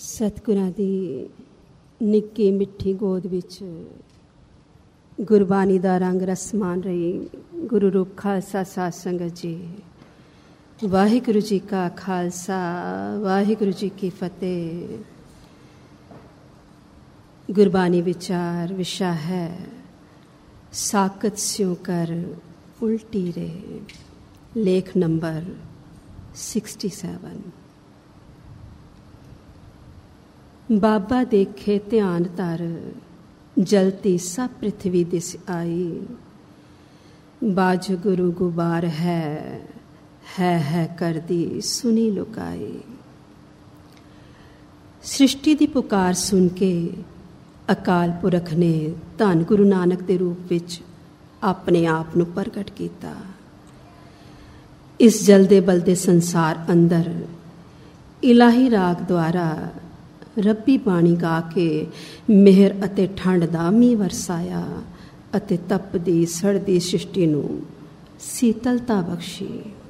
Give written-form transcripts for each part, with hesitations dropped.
ਸਤਿਗੁਰਾਂ ਦੀ ਨਿੱਕੀ ਮਿੱਠੀ ਗੋਦ ਵਿੱਚ ਗੁਰਬਾਣੀ ਦਾ ਰੰਗ ਰਸ ਮਾਣ ਰਹੀ ਗੁਰੂ ਰੂਪ ਖਾਲਸਾ ਸਾਧ ਸੰਗਤ ਜੀ। ਵਾਹਿਗੁਰੂ ਜੀ ਕਾ ਖਾਲਸਾ, ਵਾਹਿਗੁਰੂ ਜੀ ਕੀ ਫਤਿਹ। ਗੁਰਬਾਣੀ ਵਿਚਾਰ ਵਿਸ਼ਾ ਹੈ ਸਾਕਤ ਸਿਉ ਕਰ ਉਲਟੀ ਰੇ। ਲੇਖ ਨੰਬਰ 67। ਬਾਬਾ ਦੇਖੇ ਧਿਆਨ ਧਰ, ਜਲਤੀ ਸਭ ਪ੍ਰਿਥਵੀ ਦਿਸ ਆਈ। ਬਾਜ ਗੁਰੂ ਗੁਬਾਰ ਹੈ ਕਰਦੀ ਸੁਣੀ ਲੁਕਾਈ। ਸ੍ਰਿਸ਼ਟੀ ਦੀ ਪੁਕਾਰ ਸੁਣ ਕੇ ਅਕਾਲ ਪੁਰਖ ਨੇ ਧੰਨ ਗੁਰੂ ਨਾਨਕ ਦੇ ਰੂਪ ਵਿੱਚ ਆਪਣੇ ਆਪ ਨੂੰ ਪ੍ਰਗਟ ਕੀਤਾ। ਇਸ ਜਲਦੇ ਬਲਦੇ ਸੰਸਾਰ ਅੰਦਰ ਇਲਾਹੀ ਰਾਗ ਦੁਆਰਾ ਰੱਬੀ ਬਾਣੀ ਗਾ ਕੇ ਮਿਹਰ ਅਤੇ ਠੰਡ ਦਾ ਮੀਂਹ ਵਰਸਾਇਆ ਅਤੇ ਤਪਦੀ ਸੜਦੀ ਸ੍ਰਿਸ਼ਟੀ ਨੂੰ ਸੀਤਲਤਾ ਬਖਸ਼ੀ।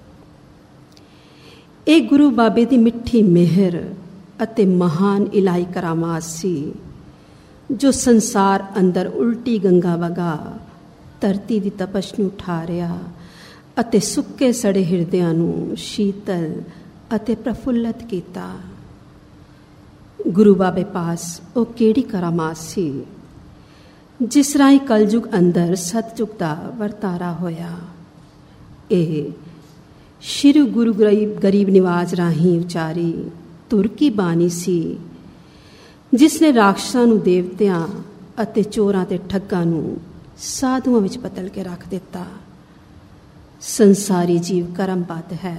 ਇਹ ਗੁਰੂ ਬਾਬੇ ਦੀ ਮਿੱਠੀ ਮਿਹਰ ਅਤੇ ਮਹਾਨ ਇਲਾਹੀ ਕਰਾਮਾਤ ਸੀ ਜੋ ਸੰਸਾਰ ਅੰਦਰ ਉਲਟੀ ਗੰਗਾ ਵਗਾ ਧਰਤੀ ਦੀ ਤਪਸ਼ ਨੂੰ ਠਾਰਿਆ ਅਤੇ ਸੁੱਕੇ ਸੜੇ ਹਿਰਦਿਆਂ ਨੂੰ ਸ਼ੀਤਲ ਅਤੇ ਪ੍ਰਫੁੱਲਤ ਕੀਤਾ। ਗੁਰੂ ਬਾਬੇ ਪਾਸ ਉਹ ਕਿਹੜੀ ਕਰਾਮਾਤ ਸੀ ਜਿਸ ਰਾਹੀਂ ਕਲਯੁਗ ਅੰਦਰ ਸਤਿਯੁਗ ਦਾ ਵਰਤਾਰਾ ਹੋਇਆ। ਇਹ ਸ਼੍ਰੀ ਗੁਰੂ ਗਰੀਬ ਨਿਵਾਜ ਰਾਹੀਂ ਉਚਾਰੀ ਧੁਰ ਕੀ ਬਾਣੀ ਸੀ ਜਿਸ ਨੇ ਰਾਖਸ਼ਾਂ ਨੂੰ ਦੇਵਤਿਆਂ ਅਤੇ ਚੋਰਾਂ ਤੇ ਠੱਗਾਂ ਨੂੰ ਸਾਧੂਆਂ ਵਿੱਚ ਬਦਲ ਕੇ ਰੱਖ ਦਿੱਤਾ। ਸੰਸਾਰੀ ਜੀਵ ਕਰਮਬੱਧ ਹੈ।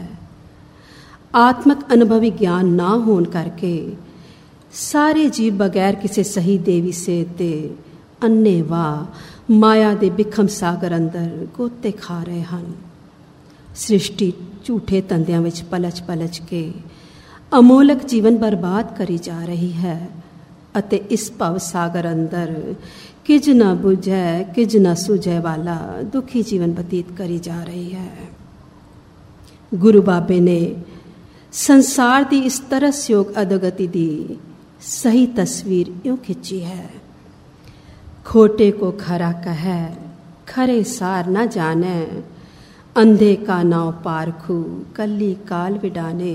ਆਤਮਕ ਅਨੁਭਵੀ ਗਿਆਨ ਨਾ ਹੋਣ ਕਰਕੇ ਸਾਰੇ ਜੀਵ ਬਗੈਰ ਕਿਸੇ ਸਹੀ ਦੇਵੀ ਸੇਧ ਦੇ ਅੰਨ੍ਹੇਵਾਹ ਮਾਇਆ ਦੇ ਬਿਖਮ ਸਾਗਰ ਅੰਦਰ ਗੋਤੇ ਖਾ ਰਹੇ ਹਨ। ਸ੍ਰਿਸ਼ਟੀ ਝੂਠੇ ਧੰਦਿਆਂ ਵਿੱਚ ਪਲਚ ਕੇ ਅਮੋਲਕ ਜੀਵਨ ਬਰਬਾਦ ਕਰੀ ਜਾ ਰਹੀ ਹੈ ਅਤੇ ਇਸ ਭਵ ਸਾਗਰ ਅੰਦਰ ਕਿਜ ਨਾ ਬੁਝੈ ਕਿਜ ਨਾ ਸੁਝੈ ਵਾਲਾ ਦੁਖੀ ਜੀਵਨ ਬਤੀਤ ਕਰੀ ਜਾ ਰਹੀ ਹੈ। ਗੁਰੂ ਬਾਬੇ ਨੇ ਸੰਸਾਰ ਦੀ ਇਸ ਤਰਸਯੋਗ ਅਧੋਗਤੀ ਦੀ सही तस्वीर यूं खिंची है। खोटे को खरा कहे खरे सार न जाने, अंधे का नाव पारखू कल्ली काल विडाने।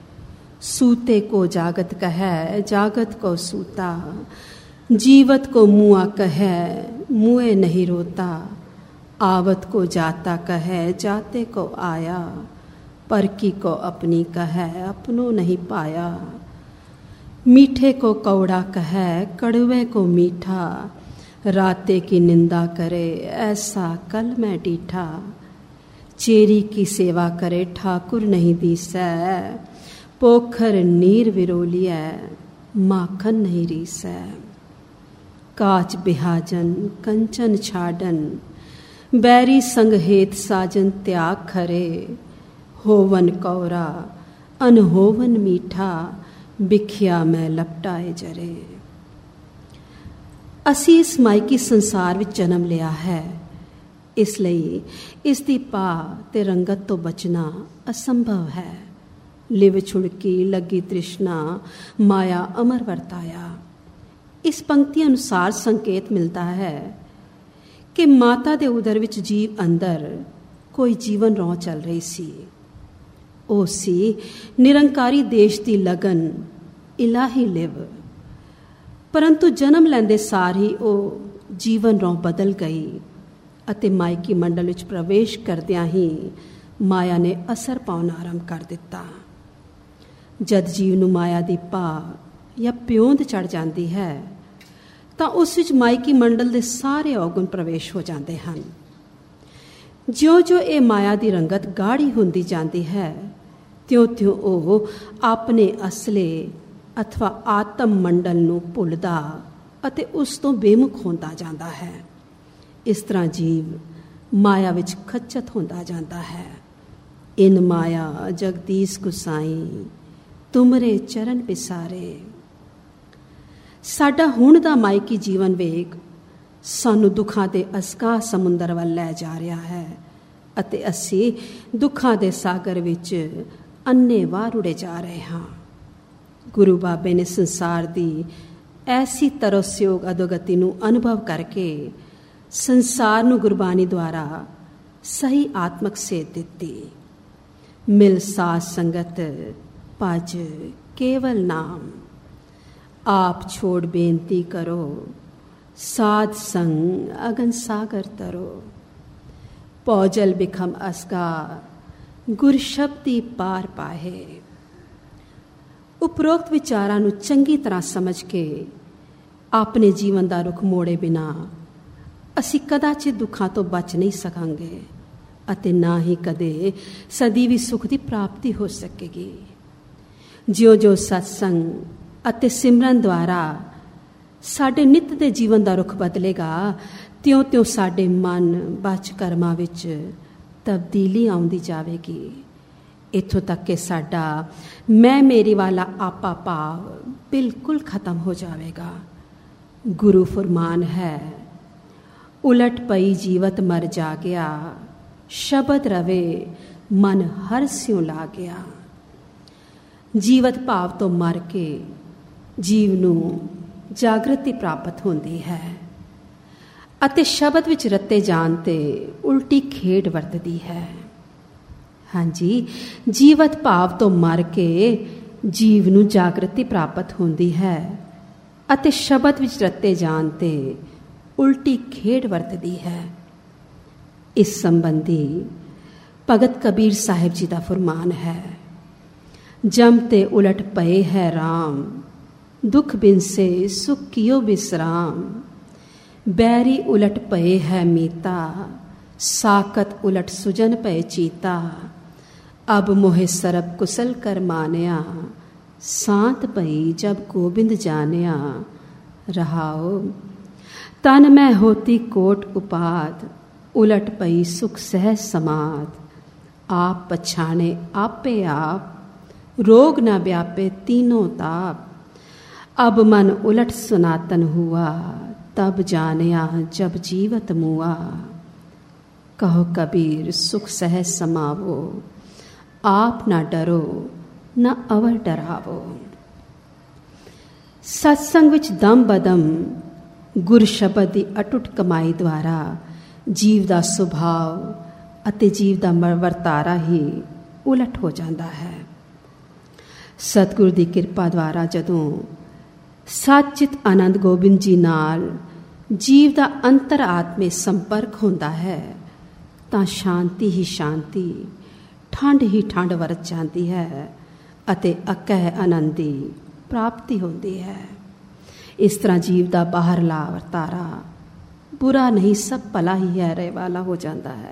सूते को जागत कहे जागत को सूता, जीवत को मुआ कहे मुए नहीं रोता। आवत को जाता कहे जाते को आया, पर की को अपनी कहे अपनों नहीं पाया। मीठे को कौड़ा कहे कड़वे को मीठा, राते की निंदा करे ऐसा कल मैं डीठा। चेरी की सेवा करे ठाकुर नहीं दीसै, पोखर नीर विरोलियै माखन नहीं रीसै। काच बिहाजन कंचन छाडन, बैरी संग हेत साजन त्याग खरे। होवन कौरा अनहोवन मीठा, बिखिया मैं लपटाए जरे। ਅਸੀਂ ਇਸ ਮਾਇਕੀ ਸੰਸਾਰ ਵਿੱਚ ਜਨਮ ਲਿਆ ਹੈ, ਇਸ ਲਈ ਇਸ ਦੀ ਪਾ ਤੇ ਰੰਗਤ ਤੋਂ ਬਚਣਾ ਅਸੰਭਵ ਹੈ। ਲਿਵ ਛੁੜਕੀ ਲੱਗੀ ਤ੍ਰਿਸ਼ਨਾ ਮਾਇਆ ਅਮਰ ਵਰਤਾਇਆ। ਇਸ ਪੰਕਤੀ ਅਨੁਸਾਰ ਸੰਕੇਤ ਮਿਲਦਾ ਹੈ ਕਿ ਮਾਤਾ ਦੇ ਉਦਰ ਵਿੱਚ ਜੀਵ ਅੰਦਰ ਕੋਈ ਜੀਵਨ ਰੌਂ ਚੱਲ ਰਹੀ ਸੀ। ਉਹ ਸੀ ਨਿਰੰਕਾਰੀ ਦੇਸ਼ ਦੀ ਲਗਨ ਇਲਾਹੀ ਲਿਵ। ਪਰੰਤੂ ਜਨਮ ਲੈਂਦੇ ਸਾਰ ਹੀ ਉਹ ਜੀਵਨ ਰੌਂ ਬਦਲ ਗਈ ਅਤੇ ਮਾਇਕੀ ਮੰਡਲ ਵਿੱਚ ਪ੍ਰਵੇਸ਼ ਕਰਦਿਆਂ ਹੀ ਮਾਇਆ ਨੇ ਅਸਰ ਪਾਉਣਾ ਆਰੰਭ ਕਰ ਦਿੱਤਾ। ਜਦ ਜੀਵ ਨੂੰ ਮਾਇਆ ਦੀ ਪਾ ਜਾਂ ਪਿਉਂਦ ਚੜ ਜਾਂਦੀ ਹੈ ਤਾਂ ਉਸ ਵਿੱਚ ਮਾਇਕੀ ਮੰਡਲ ਦੇ ਸਾਰੇ ਔਗੁਣ ਪ੍ਰਵੇਸ਼ ਹੋ ਜਾਂਦੇ ਹਨ। ਜਿਉਂ-ਜਿਉਂ ਇਹ ਮਾਇਆ ਦੀ ਰੰਗਤ ਗਾੜੀ ਹੁੰਦੀ ਜਾਂਦੀ ਹੈ ਤਿਉਂ-ਤਿਉਂ ਉਹ ਆਪਣੇ ਅਸਲੇ ਅਥਵਾ ਆਤਮ ਮੰਡਲ ਨੂੰ ਭੁੱਲਦਾ ਅਤੇ ਉਸ ਤੋਂ ਬੇਮੁਖ ਹੁੰਦਾ ਜਾਂਦਾ ਹੈ। ਇਸ ਤਰ੍ਹਾਂ ਜੀਵ ਮਾਇਆ ਵਿੱਚ ਖੱਚਤ ਹੁੰਦਾ ਜਾਂਦਾ ਹੈ। ਇਨ ਮਾਇਆ ਜਗਦੀਸ਼ ਗੁਸਾਈ ਤੁਮਰੇ ਚਰਨ ਪਿਸਾਰੇ। ਸਾਡਾ ਹੁਣ ਦਾ ਮਾਇਕੀ ਜੀਵਨ ਵੇਗ ਸਾਨੂੰ ਦੁੱਖਾਂ ਦੇ ਅਸਕਾਹ ਸਮੁੰਦਰ ਵੱਲ ਲੈ ਜਾ ਰਿਹਾ ਹੈ ਅਤੇ ਅਸੀਂ ਦੁੱਖਾਂ ਦੇ ਸਾਗਰ ਵਿੱਚ ਅੰਨ੍ਹੇਵਾਹ ਰੁੜੇ ਜਾ ਰਹੇ ਹਾਂ। ਗੁਰੂ ਬਾਬੇ ਨੇ ਸੰਸਾਰ ਦੀ ਐਸੀ ਤਰਸਯੋਗ ਅਧੋਗਤੀ ਨੂੰ ਅਨੁਭਵ ਕਰਕੇ ਸੰਸਾਰ ਨੂੰ ਗੁਰਬਾਣੀ ਦੁਆਰਾ ਸਹੀ ਆਤਮਕ ਸੇਧ ਦਿੱਤੀ। ਮਿਲ ਸਾਧ ਸੰਗਤ ਭਜ ਕੇਵਲ ਨਾਮ, ਆਪ ਛੋੜ ਬੇਨਤੀ ਕਰੋ, ਸਾਧ ਸੰਗ ਅਗਨ ਸਾਗਰ ਤਰੋ। ਪੌਜਲ ਬਿਖਮ ਅਸਗਾ ਗੁਰ ਸ਼ਬਦੀ ਪਾਰ ਪਾਹੇ। ਉਪਰੋਕਤ ਵਿਚਾਰਾਂ ਨੂੰ ਚੰਗੀ ਤਰ੍ਹਾਂ ਸਮਝ ਕੇ ਆਪਣੇ ਜੀਵਨ ਦਾ ਰੁਖ ਮੋੜੇ ਬਿਨਾ ਅਸੀਂ ਕਦਾਚਿਤ ਦੁੱਖਾਂ ਤੋਂ ਬਚ ਨਹੀਂ ਸਕਾਂਗੇ ਅਤੇ ਨਾ ਹੀ ਕਦੇ ਸਦੀਵੀ ਸੁਖ ਦੀ ਪ੍ਰਾਪਤੀ ਹੋ ਸਕੇਗੀ। ਜਿਉਂ-ਜਿਉਂ ਸਤਸੰਗ ਅਤੇ ਸਿਮਰਨ ਦੁਆਰਾ ਸਾਡੇ ਨਿੱਤ ਦੇ ਜੀਵਨ ਦਾ ਰੁਖ ਬਦਲੇਗਾ, ਤਿਉਂ-ਤਿਉਂ ਸਾਡੇ ਮਨ ਬਚ ਕਰਮਾਂ ਵਿੱਚ ਤਬਦੀਲੀ ਆਉਂਦੀ ਜਾਵੇਗੀ। ਇੱਥੋਂ ਤੱਕ ਕਿ ਸਾਡਾ ਮੈਂ ਮੇਰੀ ਵਾਲਾ ਆਪਾ ਭਾਵ ਬਿਲਕੁਲ ਖਤਮ ਹੋ ਜਾਵੇਗਾ। ਗੁਰੂ ਫਰਮਾਨ ਹੈ, ਉਲਟ ਪਈ ਜੀਵਤ ਮਰ ਜਾ ਗਿਆ, ਸ਼ਬਦ ਰਵੇ ਮਨ ਹਰ ਸਿਉ ਲਾ ਗਿਆ। ਜੀਵਤ ਭਾਵ ਤੋਂ ਮਰ ਕੇ ਜੀਵ ਨੂੰ ਜਾਗਰਤੀ ਪ੍ਰਾਪਤ ਹੁੰਦੀ ਹੈ ਅਤੇ ਸ਼ਬਦ ਵਿੱਚ ਰਤੇ ਜਾਣ ਤੇ ਉਲਟੀ ਖੇਡ ਵਰਤਦੀ ਹੈ। ਹਾਂਜੀ, ਜੀਵਤ ਭਾਵ ਤੋਂ ਮਰ ਕੇ ਜੀਵ ਨੂੰ ਜਾਗਰਤੀ ਪ੍ਰਾਪਤ ਹੁੰਦੀ ਹੈ ਅਤੇ ਸ਼ਬਦ ਵਿੱਚ ਰਤੇ ਜਾਣ ਤੇ ਉਲਟੀ ਖੇਡ ਵਰਤਦੀ ਹੈ। ਇਸ ਸੰਬੰਧੀ ਭਗਤ ਕਬੀਰ ਸਾਹਿਬ ਜੀ ਦਾ ਫਰਮਾਨ ਹੈ, ਜਮ ਤੇ ਉਲਟ ਪਏ ਹੈ ਰਾਮ, ਦੁਖ ਬਿਨਸੇ ਸੁਖ ਕੀਓ ਬਿਸਰਾਮ। ਬੈਰੀ ਉਲਟ ਪਏ ਹੈ ਮੀਤਾ, ਸਾਕਤ ਉਲਟ ਸੁਜਨ ਪਏ ਚੀਤਾ। ਅਬ ਮੋਹਿ ਸਰਬ ਕੁਸਲ ਕਰ ਮਾਨਿਆ, ਸਾਤ ਪਈ ਜਬ ਗੋਬਿੰਦ ਜਾਨਿਆ। ਰਹਾਓ, ਤਨ ਮੈਂ ਹੋਤੀ ਕੋਟ ਉਪਾਦ, ਉਲਟ ਪਈ ਸੁਖ ਸਹਿ ਸਮਾਦ। ਆਪ ਪਛਾਣੇ ਆਪੇ ਆਪ, रोग न व्यापे तीनों ताप। अब मन उलट सनातन हुआ, तब जानिया जब जीवत मुआ। कहो कबीर सुख सहज समावो, आप न डरो न अवर डरावो। सत्संग विच दम बदम गुर शब्द की अटुट कमाई द्वारा जीव का सुभाव अते जीव का वरतारा ही उलट हो जाता है। सतगुरु की किरपा द्वारा जदों सचित आनंद गोबिंद जी नाल जीव का अंतर आत्मे संपर्क होता है तां शांति ही शांति, ठंड ही ठंड वरत जाती है अते अकह आनंद की प्राप्ति होती है। इस तरह जीव का बाहरला वरतारा बुरा नहीं, सब भला ही है रहे वाला हो जाता है।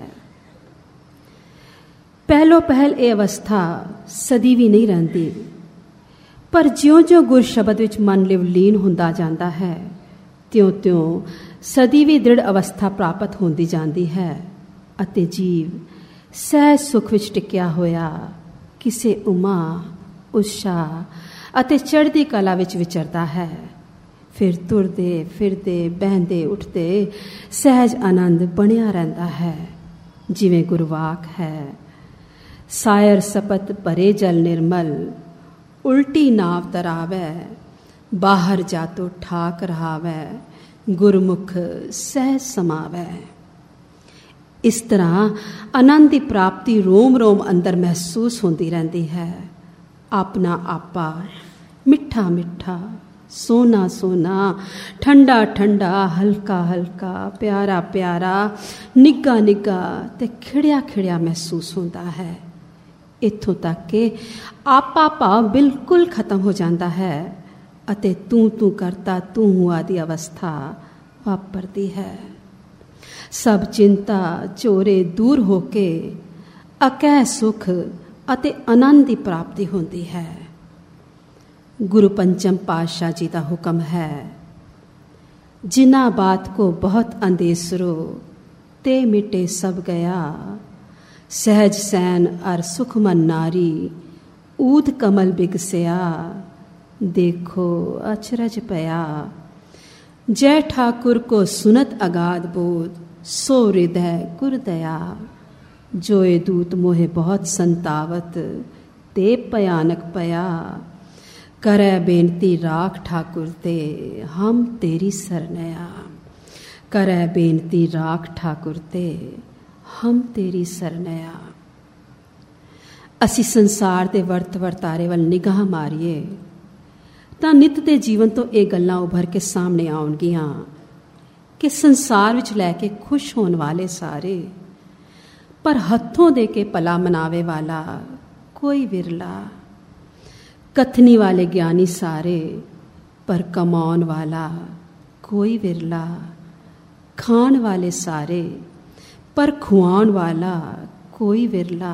पहलो पहल ये अवस्था सदीवी नहीं रहती, पर ज्यों-ज्यों गुर शब्द विच मन लिवलीन हुंदा जाता है त्यों-त्यों सदीवी दृढ़ अवस्था प्राप्त होंदी जाती है अते जीव सहज सुख विच टिकिया होया किसे उमा उत्साह अते चढ़दी कला विच विचरदा है। फिर तुरदे फिरदे बहंदे उठदे सहज आनंद बनिया रहिंदा है। जिवें गुरवाक है, सायर सपत भरे जल निर्मल, उल्टी नाव तरावै, बाहर जातो ठाक रहावै, गुरमुख सहज समावै। इस तरह आनंद की प्राप्ति रोम रोम अंदर महसूस होती रहती है। अपना आपा मिठा मिठा, सोना सोना, ठंडा ठंडा, हल्का हल्का, प्यारा प्यारा, निग्गा निग्गा ते खिड़िया खिड़िया महसूस होता है। इत्थों तक कि आपा भाव बिल्कुल खत्म हो जाता है अते तू तू करता तू हुआ दी अवस्था वापरती है। सब चिंता चोरे दूर होके अकह सुख अते आनंद की प्राप्ति होती है। गुरु पंचम पातशाह जी का हुक्म है, जिना बात को बहुत अंदेसरो, ते मिटे सब गया। सहज सैन अर सुखमन नारी, ऊद कमल बिगसिया, देखो अचरज पया। जय ठाकुर को सुनत अगाध बोध, सो हृदय गुरदया। जोए दूत मोहे बहुत संतावत, ते भयानक पया। करै बेनती राख ठाकुर ते हम तेरी सरनया। करै बेनती राख ठाकुर ते हम तेरी सरनया। ਅਸੀਂ ਸੰਸਾਰ ਦੇ ਵਰਤ ਵਰਤਾਰੇ ਵੱਲ ਨਿਗਾਹ ਮਾਰੀਏ ਤਾਂ ਨਿੱਤ ਦੇ ਜੀਵਨ ਤੋਂ ਇਹ ਗੱਲਾਂ ਉਭਰ ਕੇ ਸਾਹਮਣੇ ਆਉਣਗੀਆਂ ਕਿ ਸੰਸਾਰ ਵਿੱਚ ਲੈ ਕੇ ਖੁਸ਼ ਹੋਣ ਵਾਲੇ ਸਾਰੇ, ਪਰ ਹੱਥੋਂ ਦੇ ਕੇ ਭਲਾ ਮਨਾਵੇ ਵਾਲਾ ਕੋਈ ਵਿਰਲਾ। ਕਥਨੀ ਵਾਲੇ ਗਿਆਨੀ ਸਾਰੇ, ਪਰ ਕਮਾਉਣ ਵਾਲਾ ਕੋਈ ਵਿਰਲਾ। ਖਾਣ ਵਾਲੇ ਸਾਰੇ, ਪਰ ਖੁਆਉਣ ਵਾਲਾ ਕੋਈ ਵਿਰਲਾ।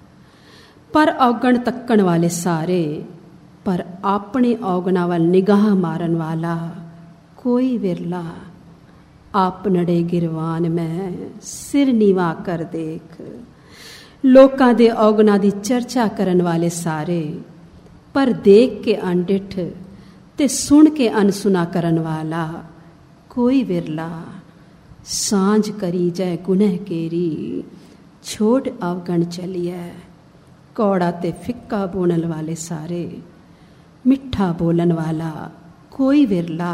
ਪਰ ਔਗਣ ਤੱਕਣ ਵਾਲੇ ਸਾਰੇ, ਪਰ ਆਪਣੇ ਔਗਣਾਂ ਵੱਲ ਨਿਗਾਹ ਮਾਰਨ ਵਾਲਾ ਕੋਈ ਵਿਰਲਾ। ਆਪਨੜੇ ਗਿਰਵਾਨ ਮੈਂ ਸਿਰ ਨੀਵਾ ਕਰ ਦੇਖ। ਲੋਕਾਂ ਦੇ ਔਗਣਾਂ ਦੀ ਚਰਚਾ ਕਰਨ ਵਾਲੇ ਸਾਰੇ, ਪਰ ਦੇਖ ਕੇ ਅਣਡਿੱਠ ਤੇ ਸੁਣ ਕੇ ਅਨਸੁਣਾ ਕਰਨ ਵਾਲਾ ਕੋਈ ਵਿਰਲਾ। ਸਾਂਝ ਕਰੀ ਜੈ ਗੁਨਹ ਕੇਰੀ ਛੋੜ ਅਵਗਣ ਚਲੀਐ। ਕੌੜਾ ਤੇ ਫਿੱਕਾ ਬੋਲਣ ਵਾਲੇ ਸਾਰੇ, ਮਿੱਠਾ ਬੋਲਣ ਵਾਲਾ ਕੋਈ ਵਿਰਲਾ।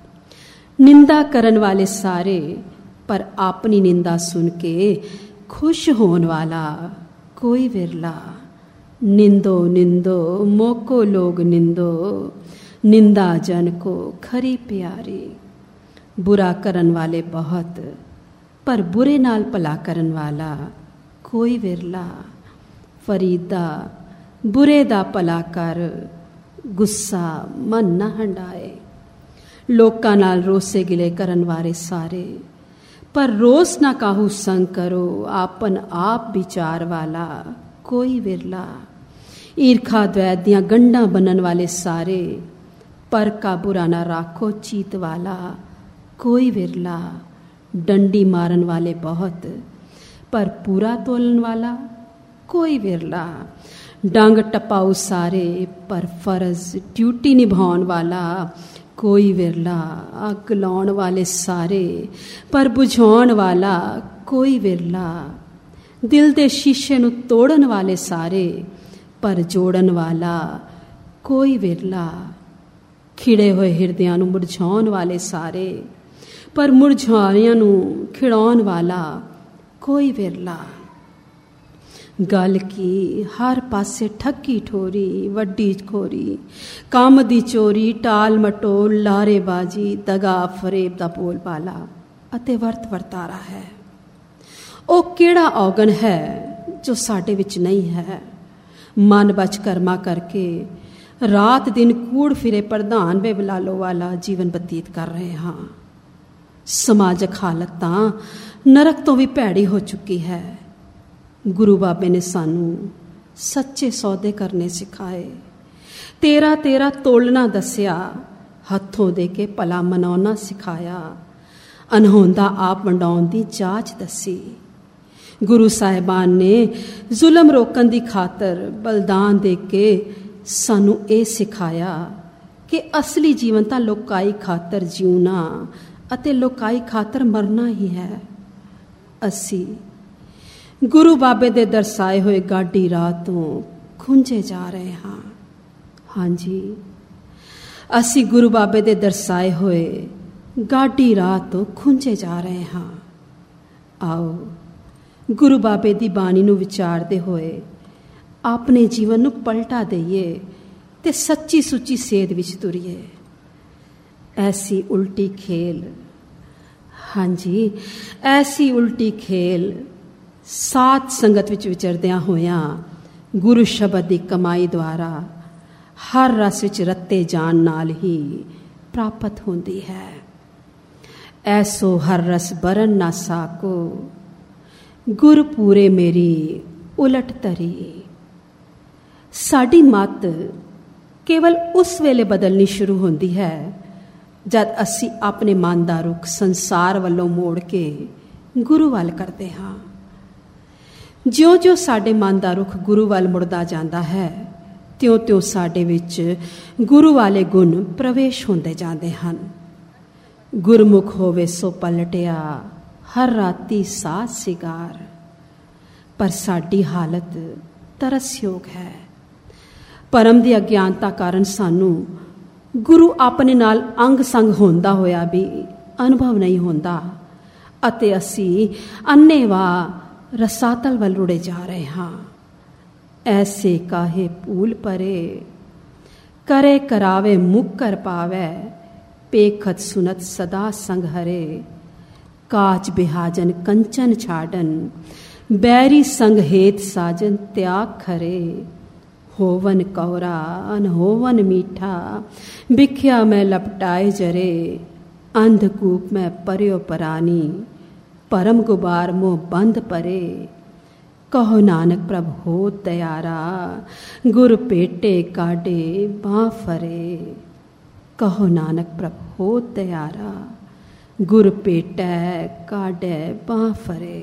ਨਿੰਦਾ ਕਰਨ ਵਾਲੇ ਸਾਰੇ, ਪਰ ਆਪਣੀ ਨਿੰਦਾ ਸੁਣ ਕੇ ਖੁਸ਼ ਹੋਣ ਵਾਲਾ ਕੋਈ ਵਿਰਲਾ। ਨਿੰਦੋ ਨਿੰਦੋ ਮੋਕੋ ਲੋਗ ਨਿੰਦੋ, ਨਿੰਦਾ ਜਨ ਕੋ ਖਰੀ ਪਿਆਰੀ। ਬੁਰਾ ਕਰਨ ਵਾਲੇ ਬਹੁਤ, ਪਰ ਬੁਰੇ ਨਾਲ ਭਲਾ ਕਰਨ ਵਾਲਾ ਕੋਈ ਵਿਰਲਾ। ਫਰੀਦਾ ਬੁਰੇ ਦਾ ਭਲਾ ਕਰ, ਗੁੱਸਾ ਮਨ ਨਾ ਹੰਡਾਏ। ਲੋਕਾਂ ਨਾਲ ਰੋਸੇ ਗਿਲੇ ਕਰਨ ਵਾਲੇ ਸਾਰੇ, ਪਰ ਰੋਸ ਨਾ ਕਾਹੂ ਸੰਗ ਕਰੋ। ਆਪਨ ਆਪ ਵਿਚਾਰ ਵਾਲਾ ਕੋਈ ਵਿਰਲਾ। ਈਰਖਾ ਦਵੈਤ ਦੀਆਂ ਗੰਢਾਂ ਬੰਨਣ ਵਾਲੇ ਸਾਰੇ, ਪਰ ਕਾ ਬੁਰਾ ਨਾ ਰਾਖੋ ਚੀਤ ਵਾਲਾ ਕੋਈ ਵਿਰਲਾ। ਡੰਡੀ ਮਾਰਨ ਵਾਲੇ ਬਹੁਤ, ਪਰ ਪੂਰਾ ਤੋਲਣ ਵਾਲਾ ਕੋਈ ਵਿਰਲਾ। ਡੰਗ ਟਪਾਊ ਸਾਰੇ, ਪਰ ਫਰਜ਼ ਡਿਊਟੀ ਨਿਭਾਉਣ ਵਾਲਾ ਕੋਈ ਵਿਰਲਾ। ਅੱਗ ਲਾਉਣ ਵਾਲੇ ਸਾਰੇ, ਪਰ ਬੁਝਾਉਣ ਵਾਲਾ ਕੋਈ ਵਿਰਲਾ। ਦਿਲ ਦੇ ਸ਼ੀਸ਼ੇ ਨੂੰ ਤੋੜਨ ਵਾਲੇ ਸਾਰੇ, ਪਰ ਜੋੜਨ ਵਾਲਾ ਕੋਈ ਵਿਰਲਾ। ਖਿੜੇ ਹੋਏ ਹਿਰਦਿਆਂ ਨੂੰ ਮੁਰਝਾਉਣ ਵਾਲੇ ਸਾਰੇ, ਪਰ ਮੁਰਝਾਰਿਆਂ ਨੂੰ ਖਿੜਾਉਣ ਵਾਲਾ ਕੋਈ ਵਿਰਲਾ। ਗੱਲ ਕੀ ਹਰ ਪਾਸੇ ਠੱਗੀ ਠੋਰੀ, ਵੱਡੀ ਖੋਰੀ, ਕੰਮ ਦੀ ਚੋਰੀ, ਟਾਲ ਮਟੋਲ, ਲਾਰੇਬਾਜ਼ੀ, ਦਗਾ ਫਰੇਬ ਦਾ ਬੋਲ ਬਾਲਾ ਅਤੇ ਵਰਤ ਵਰਤਾਰਾ ਹੈ। ਉਹ ਕਿਹੜਾ ਔਗਣ ਹੈ ਜੋ ਸਾਡੇ ਵਿੱਚ ਨਹੀਂ ਹੈ। ਮਨ ਬਚ ਕਰਮਾ ਕਰਕੇ ਰਾਤ ਦਿਨ ਕੂੜ ਫਿਰੇ ਪ੍ਰਧਾਨ ਵੇ ਬਲਾਲੋ ਵਾਲਾ ਜੀਵਨ ਬਤੀਤ ਕਰ ਰਹੇ ਹਾਂ। ਸਮਾਜਕ ਹਾਲਤ ਤਾਂ ਨਰਕ ਤੋਂ ਵੀ ਭੈੜੀ ਹੋ ਚੁੱਕੀ ਹੈ। ਗੁਰੂ ਬਾਬੇ ਨੇ ਸਾਨੂੰ ਸੱਚੇ ਸੌਦੇ ਕਰਨੇ ਸਿਖਾਏ। ਤੇਰਾ ਤੇਰਾ ਤੋਲਣਾ ਦੱਸਿਆ, ਹੱਥੋਂ ਦੇ ਕੇ ਭਲਾ ਮਨਾਉਣਾ ਸਿਖਾਇਆ। ਅਨਹੋਂਦਾ ਆਪ ਵੰਡਾਉਣ ਦੀ ਜਾਚ ਦੱਸੀ। ਗੁਰੂ ਸਾਹਿਬਾਨ ਨੇ ਜ਼ੁਲਮ ਰੋਕਣ ਦੀ ਖਾਤਰ ਬਲਿਦਾਨ ਦੇ ਕੇ ਸਾਨੂੰ ਇਹ ਸਿਖਾਇਆ ਕਿ ਅਸਲੀ ਜੀਵਨ ਤਾਂ ਲੋਕਾਈ ਖਾਤਰ ਜਿਉਣਾ ਅਤੇ ਲੋਕਾਈ ਖਾਤਰ ਮਰਨਾ ਹੀ ਹੈ। ਅਸੀਂ ਗੁਰੂ ਬਾਬੇ ਦੇ ਦਰਸਾਏ ਹੋਏ ਗਾਡੀ ਰਾਹ ਤੋਂ ਖੁੰਝੇ ਜਾ ਰਹੇ ਹਾਂ। ਹਾਂਜੀ, ਅਸੀਂ ਗੁਰੂ ਬਾਬੇ ਦੇ ਦਰਸਾਏ ਹੋਏ ਗਾਡੀ ਰਾਹ ਤੋਂ ਖੁੰਝੇ ਜਾ ਰਹੇ ਹਾਂ। ਆਓ ਗੁਰੂ ਬਾਬੇ ਦੀ ਬਾਣੀ ਨੂੰ ਵਿਚਾਰਦੇ ਹੋਏ ਆਪਣੇ ਜੀਵਨ ਨੂੰ ਪਲਟਾ ਦਈਏ ਤੇ ਸੱਚੀ ਸੁੱਚੀ ਸੇਧ ਵਿੱਚ ਤੁਰੀਏ। ਐਸੀ ਉਲਟੀ ਖੇਲ, ਹਾਂਜੀ ਐਸੀ ਉਲਟੀ ਖੇਲ ਸਾਧ ਸੰਗਤ ਵਿੱਚ ਵਿਚਰਦਿਆਂ ਹੋਇਆਂ ਗੁਰੂ ਸ਼ਬਦ ਦੀ ਕਮਾਈ ਦੁਆਰਾ ਹਰ ਰਸ ਵਿੱਚ ਰੱਤੇ ਜਾਣ ਨਾਲ ਹੀ ਪ੍ਰਾਪਤ ਹੁੰਦੀ ਹੈ। ਐਸੋ ਹਰ ਰਸ ਬਰਨ ਨਾ ਸਾਕੋ, ਗੁਰ ਪੂਰੇ ਮੇਰੀ ਉਲਟ ਧਰੀ। ਸਾਡੀ ਮੱਤ ਕੇਵਲ ਉਸ ਵੇਲੇ ਬਦਲਣੀ ਸ਼ੁਰੂ ਹੁੰਦੀ ਹੈ ਜਦ ਅਸੀਂ ਆਪਣੇ ਮਨ ਦਾ ਰੁਖ ਸੰਸਾਰ ਵੱਲੋਂ ਮੋੜ ਕੇ ਗੁਰੂ ਵੱਲ ਕਰਦੇ ਹਾਂ। ਜਿਉਂ-ਜਿਉਂ ਸਾਡੇ ਮਨ ਦਾ ਰੁਖ ਗੁਰੂ ਵੱਲ ਮੁੜਦਾ ਜਾਂਦਾ ਹੈ, ਤਿਉਂ-ਤਿਉਂ ਸਾਡੇ ਵਿੱਚ ਗੁਰੂ ਵਾਲੇ ਗੁਣ ਪ੍ਰਵੇਸ਼ ਹੁੰਦੇ ਜਾਂਦੇ ਹਨ। ਗੁਰਮੁਖ ਹੋਵੇ ਸੋ ਪਲਟਿਆ, ਹਰ ਰਾਤੀ ਸਾਧ ਸਿਗਾਰ। ਪਰ ਸਾਡੀ ਹਾਲਤ ਤਰਸਯੋਗ ਹੈ। ਪਰਮ ਦੀ ਅਗਿਆਨਤਾ ਕਾਰਨ ਸਾਨੂੰ ਗੁਰੂ ਆਪਣੇ ਨਾਲ ਅੰਗ ਸੰਗ ਹੁੰਦਾ ਹੋਇਆ ਵੀ ਅਨੁਭਵ ਨਹੀਂ ਹੁੰਦਾ ਅਤੇ ਅਸੀਂ ਅੰਨ੍ਹੇਵਾਹ ਰਸਾਤਲ ਵੱਲ ਰੁੜੇ ਜਾ ਰਹੇ ਹਾਂ। ਐਸੇ ਕਾਹੇ ਭੂਲ ਪਰੇ, ਕਰੇ ਕਰਾਵੇ ਮੁਕਰ ਪਾਵੈ, ਪੇਖਤ ਸੁਨਤ ਸਦਾ ਸੰਗ ਹਰੇ, ਕਾਚ ਬਿਹਾਜਨ ਕੰਚਨ ਛਾਡਨ, ਬੈਰੀ ਸੰਗ ਹੇਤ ਸਾਜਨ ਤਿਆਗ ਖਰੇ, ਹੋਵਨ ਕੌਰਾ ਅਨਹੋਵਨ ਮੀਠਾ, ਬਿਖਿਆ ਮੈਂ ਲਪਟਾਏ ਜਰੇ, ਅੰਧਕੂਪ ਮੈਂ ਪਰਿਓ ਪਰਾਨੀ, ਪਰਮ ਗੁਬਾਰ ਮੋਹ ਬੰਦ ਪਰੇ, ਕਹੋ ਨਾਨਕ ਪ੍ਰਭ ਹੋ ਤਿਆਰਾ, ਗੁਰ ਭੇਟੇ ਕਾਢੇ ਬਾਹ ਫਰੇ, ਕਹੋ ਨਾਨਕ ਪ੍ਰਭ ਹੋ ਤਿਆਰਾ, ਗੁਰ ਭੇਟੈ ਕਾਢੈ ਬਾਹ ਫਰੇ।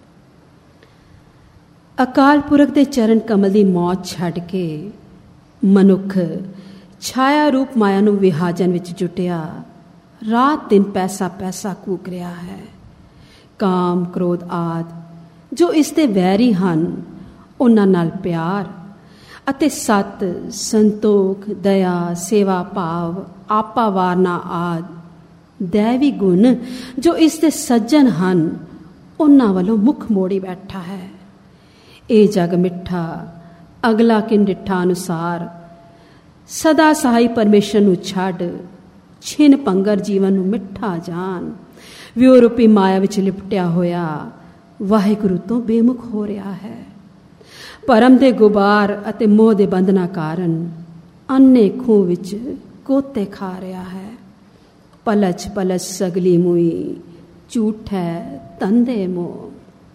ਅਕਾਲ ਪੁਰਖ ਦੇ ਚਰਨ ਕਮਲ ਦੀ ਮੌਤ ਛੱਡ ਕੇ ਮਨੁੱਖ ਛਾਇਆ ਰੂਪ ਮਾਇਆ ਨੂੰ ਵਿਹਾਜਨ ਵਿੱਚ ਜੁਟਿਆ ਰਾਤ ਦਿਨ ਪੈਸਾ ਪੈਸਾ ਕੂਕ ਰਿਹਾ ਹੈ। ਕਾਮ ਕ੍ਰੋਧ ਆਦਿ ਜੋ ਇਸ ਦੇ ਵੈਰੀ ਹਨ, ਉਹਨਾਂ ਨਾਲ ਪਿਆਰ ਅਤੇ ਸਤ, ਸੰਤੋਖ, ਦਇਆ, ਸੇਵਾ ਭਾਵ, ਆਪਾ ਵਾਰਨਾ ਆਦਿ ਦੈਵੀ ਗੁਣ ਜੋ ਇਸ ਦੇ ਸੱਜਣ ਹਨ, ਉਹਨਾਂ ਵੱਲੋਂ ਮੁੱਖ ਮੋੜੀ ਬੈਠਾ ਹੈ। ਇਹ ਜਗ ਮਿੱਠਾ ਅਗਲਾ ਕਿਨ ਡਿੱਠਾ ਅਨੁਸਾਰ, ਸਦਾ ਸਹਾਈ ਪਰਮੇਸ਼ਰ ਨੂੰ ਛੱਡ, ਛਿਨ ਭੰਗਰ ਜੀਵਨ ਨੂੰ ਮਿੱਠਾ ਜਾਣ, ਵਿਉ ਰੂਪੀ ਮਾਇਆ ਵਿੱਚ ਲਿਪਟਿਆ ਹੋਇਆ ਵਾਹਿਗੁਰੂ ਤੋਂ ਬੇਮੁਖ ਹੋ ਰਿਹਾ ਹੈ। ਭਰਮ ਦੇ ਗੁਬਾਰ ਅਤੇ ਮੋਹ ਦੇ ਬੰਧਨਾਂ ਕਾਰਨ ਅੰਨੇ ਖੂਹ ਵਿੱਚ ਗੋਤੇ ਖਾ ਰਿਹਾ ਹੈ। ਪਲਚ ਪਲਚ ਸਗਲੀ ਮੂਈ, ਝੂਠ ਹੈ ਤੰਦੇ ਮੋਹ।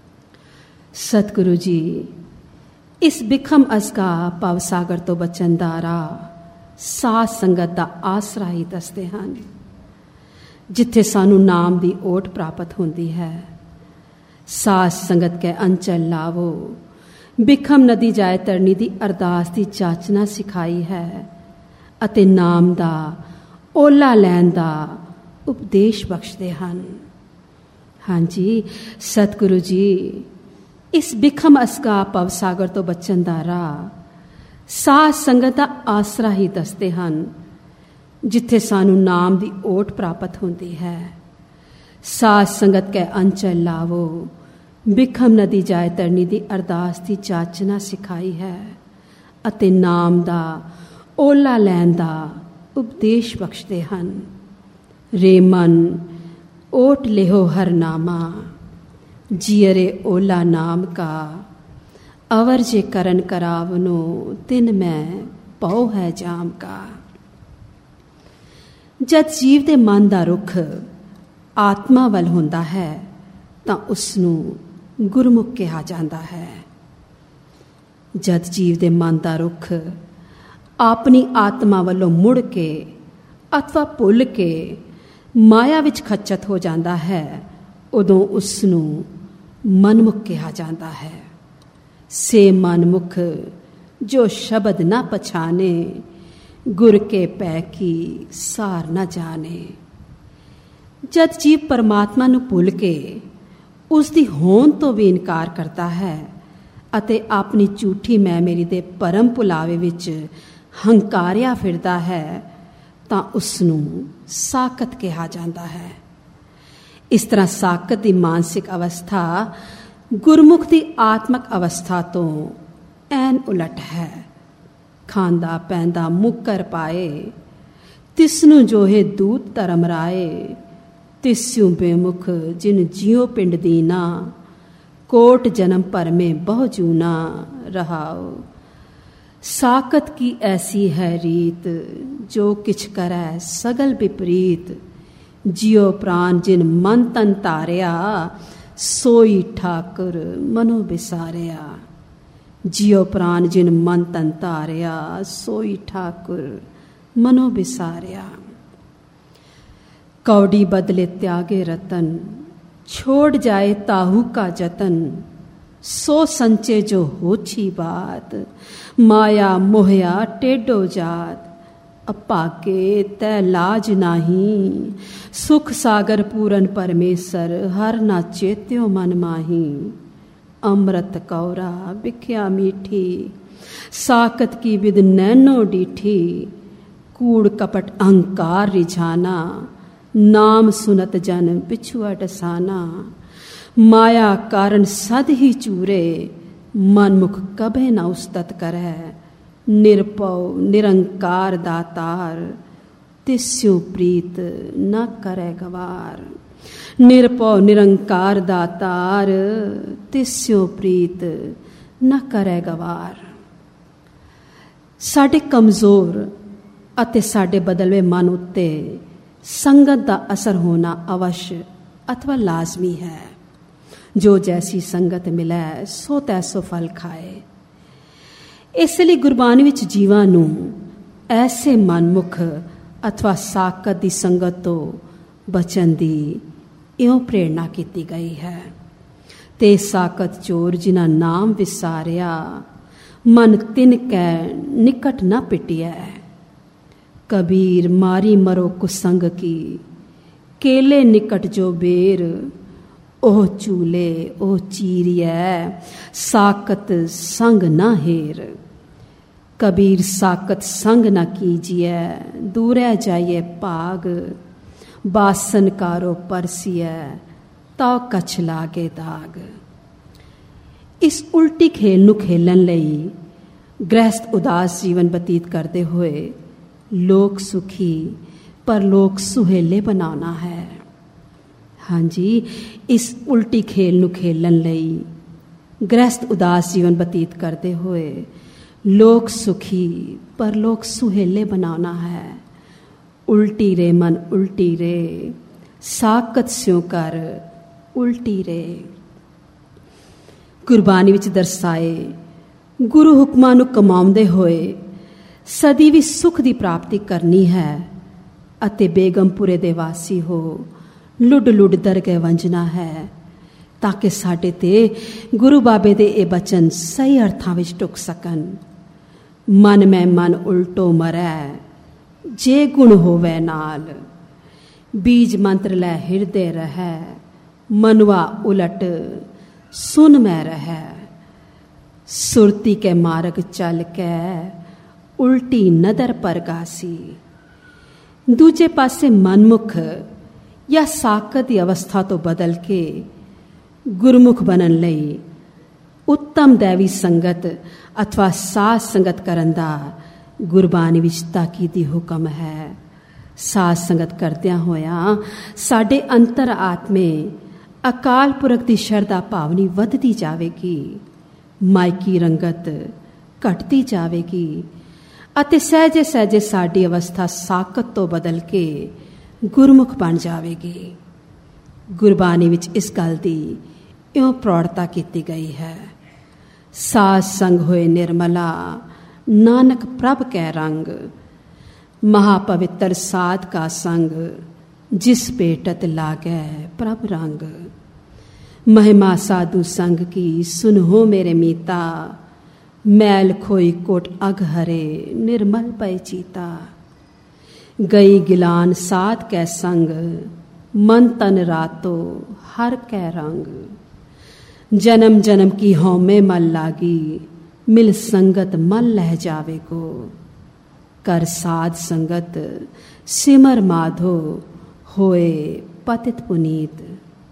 ਸਤਿਗੁਰੂ ਜੀ ਇਸ ਬਿਖਮ ਅਸਕਾ ਭਵ ਸਾਗਰ ਤੋਂ ਬਚਣ ਦਾ ਰਾਹ ਸਾਧ ਸੰਗਤ ਦਾ ਆਸਰਾ ਹੀ ਦੱਸਦੇ ਹਨ, ਜਿੱਥੇ ਸਾਨੂੰ ਨਾਮ ਦੀ ਓਟ ਪ੍ਰਾਪਤ ਹੁੰਦੀ ਹੈ। ਸਾਧ ਸੰਗਤ ਕੇ ਅੰਚਲ ਲਾਵੋ, ਬਿਖਮ ਨਦੀ ਜਾਏ ਤਰਨੀ ਦੀ ਅਰਦਾਸ ਦੀ ਚਾਚਨਾ ਸਿਖਾਈ ਹੈ ਅਤੇ ਨਾਮ ਦਾ ਓਲਾ ਲੈਣ ਦਾ ਉਪਦੇਸ਼ ਬਖਸ਼ਦੇ ਹਨ। ਹਾਂਜੀ ਸਤਿਗੁਰੂ ਜੀ ਇਸ ਬਿਖਮ ਅਸਕਾ ਭਵ ਸਾਗਰ ਤੋਂ ਬਚਣ ਦਾ ਰਾਹ ਸਾਧ ਸੰਗਤ ਦਾ ਆਸਰਾ ਹੀ ਦੱਸਦੇ ਹਨ, ਜਿੱਥੇ ਸਾਨੂੰ ਨਾਮ ਦੀ ਓਟ ਪ੍ਰਾਪਤ ਹੁੰਦੀ ਹੈ। ਸਾਧ ਸੰਗਤ ਕੇ ਅੰਚਲ ਲਾਵੋ, ਬਿਖਮ ਨਦੀ ਜਾਏ ਤਰਨੀ ਦੀ ਅਰਦਾਸ ਦੀ ਚਾਚਨਾ ਸਿਖਾਈ ਹੈ ਅਤੇ ਨਾਮ ਦਾ ਓਲਾ ਲੈਣ ਦਾ ਉਪਦੇਸ਼ ਬਖਸ਼ਦੇ ਹਨ। ਰੇ ਮਨ ਓਟ ਲਿਹੋ ਹਰ ਨਾਮਾ, ਜੀਅਰੇ ਓਲਾ ਨਾਮ ਕਾ, ਅਵਰ ਜੇ ਕਰਨ ਕਰਾਵਨੋ, ਤਿਨ ਮੈਂ ਪਉ ਹੈ ਜਾਮ ਕਾ। ਜਦ ਜੀਵ ਦੇ ਮਨ ਦਾ ਰੁਖ ਆਤਮਾ ਵੱਲ ਹੁੰਦਾ ਹੈ ਤਾਂ ਉਸ ਨੂੰ ਗੁਰਮੁਖ ਕਿਹਾ ਜਾਂਦਾ ਹੈ। ਜਦ ਜੀਵ ਦੇ ਮਨ ਦਾ ਰੁਖ ਆਪਣੀ ਆਤਮਾ ਵੱਲੋਂ ਮੁੜ ਕੇ ਅਥਵਾ ਭੁੱਲ ਕੇ ਮਾਇਆ ਵਿੱਚ ਖੱਚਤ ਹੋ ਜਾਂਦਾ ਹੈ, ਉਦੋਂ ਉਸ ਨੂੰ ਮਨਮੁਖ ਕਿਹਾ ਜਾਂਦਾ ਹੈ। ਸੇ ਮਨਮੁਖ ਜੋ ਸ਼ਬਦ ਨਾ ਪਛਾਨੇ, ਗੁਰ ਕੇ ਪੈ ਕੀ ਸਾਰ ਨਾ ਜਾਣੇ। ਜਦ ਜੀਵ ਪਰਮਾਤਮਾ ਨੂੰ ਭੁੱਲ ਕੇ ਉਸ ਦੀ ਹੋਂਦ ਤੋਂ ਵੀ ਇਨਕਾਰ ਕਰਦਾ ਹੈ ਅਤੇ ਆਪਣੀ ਝੂਠੀ ਮੈਂ ਮੇਰੀ ਦੇ ਭਰਮ ਭੁਲਾਵੇ ਵਿੱਚ ਹੰਕਾਰਿਆ ਫਿਰਦਾ ਹੈ, ਤਾਂ ਉਸ ਨੂੰ ਸਾਕਤ ਕਿਹਾ ਜਾਂਦਾ ਹੈ। ਇਸ ਤਰ੍ਹਾਂ ਸਾਕਤ ਦੀ ਮਾਨਸਿਕ ਅਵਸਥਾ ਗੁਰਮੁਖ ਦੀ ਆਤਮਕ ਅਵਸਥਾ ਤੋਂ ਐਨ ਉਲਟ ਹੈ। ਖਾਂਦਾ ਪੈਂਦਾ ਮੁਕਰ ਪਾਏ, ਤਿਸਨੂੰ ਜੋਹੇ ਦੂਤ ਧਰਮ ਰਾਏ, ਤਿਸਿਉ ਬੇਮੁਖ ਜਿਨ ਜਿਉ ਪਿੰਡ ਦੀਨਾ, ਕੋਟ ਜਨਮ ਭਰਮੇ ਬਹੁ ਜੂਨਾ ਰਹਾਉ। ਸਾਕਤ ਕੀ ਐਸੀ ਹੈ ਰੀਤ, ਜੋ ਕਿਛ ਕਰੈ ਸਗਲ ਵਿਪਰੀਤ, ਜਿਉ ਪ੍ਰਾਨ ਜਿਨ ਮਨ ਤਨ ਧਾਰਿਆ, ਸੋਈ ਠਾਕੁਰ ਮਨੋ ਬਿਸਾਰਿਆ। ਜਿਉ ਪ੍ਰਾਨ ਜਿਨ ਮਨ ਤਨ ਧਾਰਿਆ, ਸੋਈ ਠਾਕੁਰ ਮਨੋ ਬਿਸਾਰਿਆ। कौड़ी बदले त्यागे रतन, छोड़ जाए ताहू का जतन, सो संचे जो होछी बात, माया मोहया टेढ़ो जात, अपाके तै लाज नाही, सुख सागर पूरन परमेसर, हर ना चेत्यो मन माही। अमृत कौरा बिख्या मीठी, साकत की विद नैनो डीठी, कूड़ कपट अहंकार रिझाना, नाम सुनत जन बिछुआ डसाना। माया कारण सद ही चूरे, मनमुख कभे न उस्तत करੈ। निरपौ निरंकार दातार, तिस्यो प्रीत न करੈ गवार। निरपौ निरंकार दातार, तिस्यो प्रीत न करੈ गवार। ਸਾਡੇ ਕਮਜ਼ੋਰ ਅਤੇ ਸਾਡੇ ਬਦਲਵੇਂ ਮਨ ਉੱਤੇ ਸੰਗਤ ਦਾ ਅਸਰ ਹੋਣਾ ਅਵਸ਼ ਅਥਵਾ ਲਾਜ਼ਮੀ ਹੈ। ਜੋ ਜੈਸੀ ਸੰਗਤ ਮਿਲੈ ਸੋ ਤੈਸੋ ਫਲ ਖਾਏ। ਇਸ ਲਈ ਗੁਰਬਾਣੀ ਵਿੱਚ ਜੀਵਾਂ ਨੂੰ ਐਸੇ ਮਨਮੁਖ ਅਥਵਾ ਸਾਕਤ ਦੀ ਸੰਗਤ ਤੋਂ ਬਚਣ ਦੀ ਇਉਂ ਪ੍ਰੇਰਣਾ ਕੀਤੀ ਗਈ ਹੈ। ਤੇ ਸਾਕਤ ਚੋਰ ਜਿਨ੍ਹਾਂ ਨਾਮ ਵਿਸਾਰਿਆ, ਮਨ ਤਿਨ ਕੈ ਨਿਕਟ ਨਾ ਪਿਟਿਐ। ਕਬੀਰ ਮਾਰੀ ਮਰੋ ਕੁਸੰਗ ਕੀ, ਕੇਲੇ ਨਿਕਟ ਜੋ ਬੇਰ। ਉਹ ਚੂਲੇ ਉਹ ਚੀਰਿਐ, ਸਾਕਤ ਸੰਗ ਨਾ ਹੇਰ। ਕਬੀਰ ਸਾਕਤ ਸੰਗ ਨਾ ਕੀਜੀਐ, ਦੂਰੈ ਜਾਈਏ ਭਾਗ। ਬਾਸਨ ਕਾਰੋ ਪਰਸੀਐ, ਤਾਂ ਕਛ ਲਾਗੇ ਦਾਗ। ਇਸ ਉਲਟੀ ਖੇਲ ਨੂੰ ਖੇਲਣ ਲਈ ਗ੍ਰਹਿਸਥ ਉਦਾਸ ਜੀਵਨ ਬਤੀਤ ਕਰਦੇ ਹੋਏ ਲੋਕ ਸੁਖੀ ਪਰ ਲੋਕ ਸੁਹੇਲੇ ਬਣਾਉਣਾ ਹੈ। ਹਾਂਜੀ, ਇਸ ਉਲਟੀ ਖੇਲ ਨੂੰ ਖੇਲਣ ਲਈ ਗ੍ਰਹਿਸਥ ਉਦਾਸ ਜੀਵਨ ਬਤੀਤ ਕਰਦੇ ਹੋਏ ਲੋਕ ਸੁਖੀ ਪਰ ਲੋਕ ਸੁਹੇਲੇ ਬਣਾਉਣਾ ਹੈ। ਉਲਟੀ ਰੇ ਮਨ ਉਲਟੀ ਰੇ, ਸਾਕਤ ਸਿਉ ਕਰ ਉਲਟੀ ਰੇ। ਗੁਰਬਾਣੀ ਵਿੱਚ ਦਰਸਾਏ ਗੁਰੂ ਹੁਕਮਾਂ ਨੂੰ ਕਮਾਉਂਦੇ ਹੋਏ ਸਦੀ ਵੀ ਸੁੱਖ ਦੀ ਪ੍ਰਾਪਤੀ ਕਰਨੀ ਹੈ ਅਤੇ ਬੇਗਮਪੁਰੇ ਦੇ ਵਾਸੀ ਹੋ ਲੁੱਡ ਲੁੱਡ ਦਰਗਹਿ ਵੰਜਣਾ ਹੈ, ਤਾਂ ਕਿ ਸਾਡੇ ਤੇ ਗੁਰੂ ਬਾਬੇ ਦੇ ਇਹ ਬਚਨ ਸਹੀ ਅਰਥਾਂ ਵਿੱਚ ਟੁਕ ਸਕਣ। ਮਨ ਮੈਂ ਮਨ ਉਲਟੋ ਮਰੈ, ਜੇ ਗੁਣ ਹੋਵੇ ਨਾਲ। ਬੀਜ ਮੰਤਰ ਲੈ ਹਿਰਦੇ ਰਹੈ, ਮਨਵਾ ਉਲਟ ਸੁਨ ਮੈਂ ਰਹੈ। ਸੁਰਤੀ ਕੇ ਮਾਰਗ ਚੱਲ ਕੇ, ਉਲਟੀ ਨਦਰ ਪਰਗਾਸੀ। ਦੂਜੇ ਪਾਸੇ ਮਨਮੁਖ ਜਾਂ ਸਾਕਤ ਦੀ ਅਵਸਥਾ ਤੋਂ ਬਦਲ ਕੇ ਗੁਰਮੁਖ ਬਣਨ ਲਈ ਉੱਤਮ ਦੈਵੀ ਸੰਗਤ ਅਥਵਾ ਸਾਧ ਸੰਗਤ ਕਰਨ ਦਾ ਗੁਰਬਾਣੀ ਵਿੱਚ ਤਾਕੀਦੀ ਹੁਕਮ ਹੈ। ਸਾਧ ਸੰਗਤ ਕਰਦਿਆਂ ਹੋਇਆਂ ਸਾਡੇ ਅੰਤਰ ਆਤਮੇ ਅਕਾਲ ਪੁਰਖ ਦੀ ਸ਼ਰਧਾ ਭਾਵਨੀ ਵੱਧਦੀ ਜਾਵੇਗੀ, ਮਾਇਕੀ ਰੰਗਤ ਘਟਦੀ ਜਾਵੇਗੀ ਅਤੇ ਸਹਿਜੇ ਸਹਿਜੇ ਸਾਡੀ ਅਵਸਥਾ ਸਾਕਤ ਤੋਂ ਬਦਲ ਕੇ ਗੁਰਮੁਖ ਬਣ ਜਾਵੇਗੀ। ਗੁਰਬਾਣੀ ਵਿੱਚ ਇਸ ਗੱਲ ਦੀ ਇਉਂ ਪ੍ਰੌੜਤਾ ਕੀਤੀ ਗਈ ਹੈ। ਸਾਧ ਸੰਗ ਹੋਏ ਨਿਰਮਲਾ, ਨਾਨਕ ਪ੍ਰਭ ਕੈ ਰੰਗ। ਮਹਾਪਵਿੱਤਰ ਸਾਧ ਕਾ ਸੰਗ, ਜਿਸ ਭੇਟਤ ਲਾਗੈ ਪ੍ਰਭ ਰੰਗ। ਮਹਿਮਾ ਸਾਧੂ ਸੰਗ ਕੀ, ਸੁਨਹੁ ਮੇਰੇ ਮੀਤਾ। ਮੈਲ ਖੋਈ ਕੋਟ ਅਗ ਹਰੇ, ਨਿਰਮਲ ਪਏ ਚੀਤਾ। ਗਈ ਗਿਲਾਨ ਸਾਧ ਕੈ ਸੰਗ, ਮਨ ਤਨ ਰਾਤੋ ਹਰ ਕੈ ਰੰਗ। ਜਨਮ ਜਨਮ ਕੀ ਹਉਮੈ ਮਲ ਲਾਗੀ, ਮਿਲ ਸੰਗਤ ਮਲ ਲਹਿ ਜਾਵੇ ਕੋ। ਕਰ ਸਾਧ ਸੰਗਤ ਸਿਮਰ ਮਾਧੋ, ਹੋਏ ਪਤਿਤ ਪੁਨੀਤ।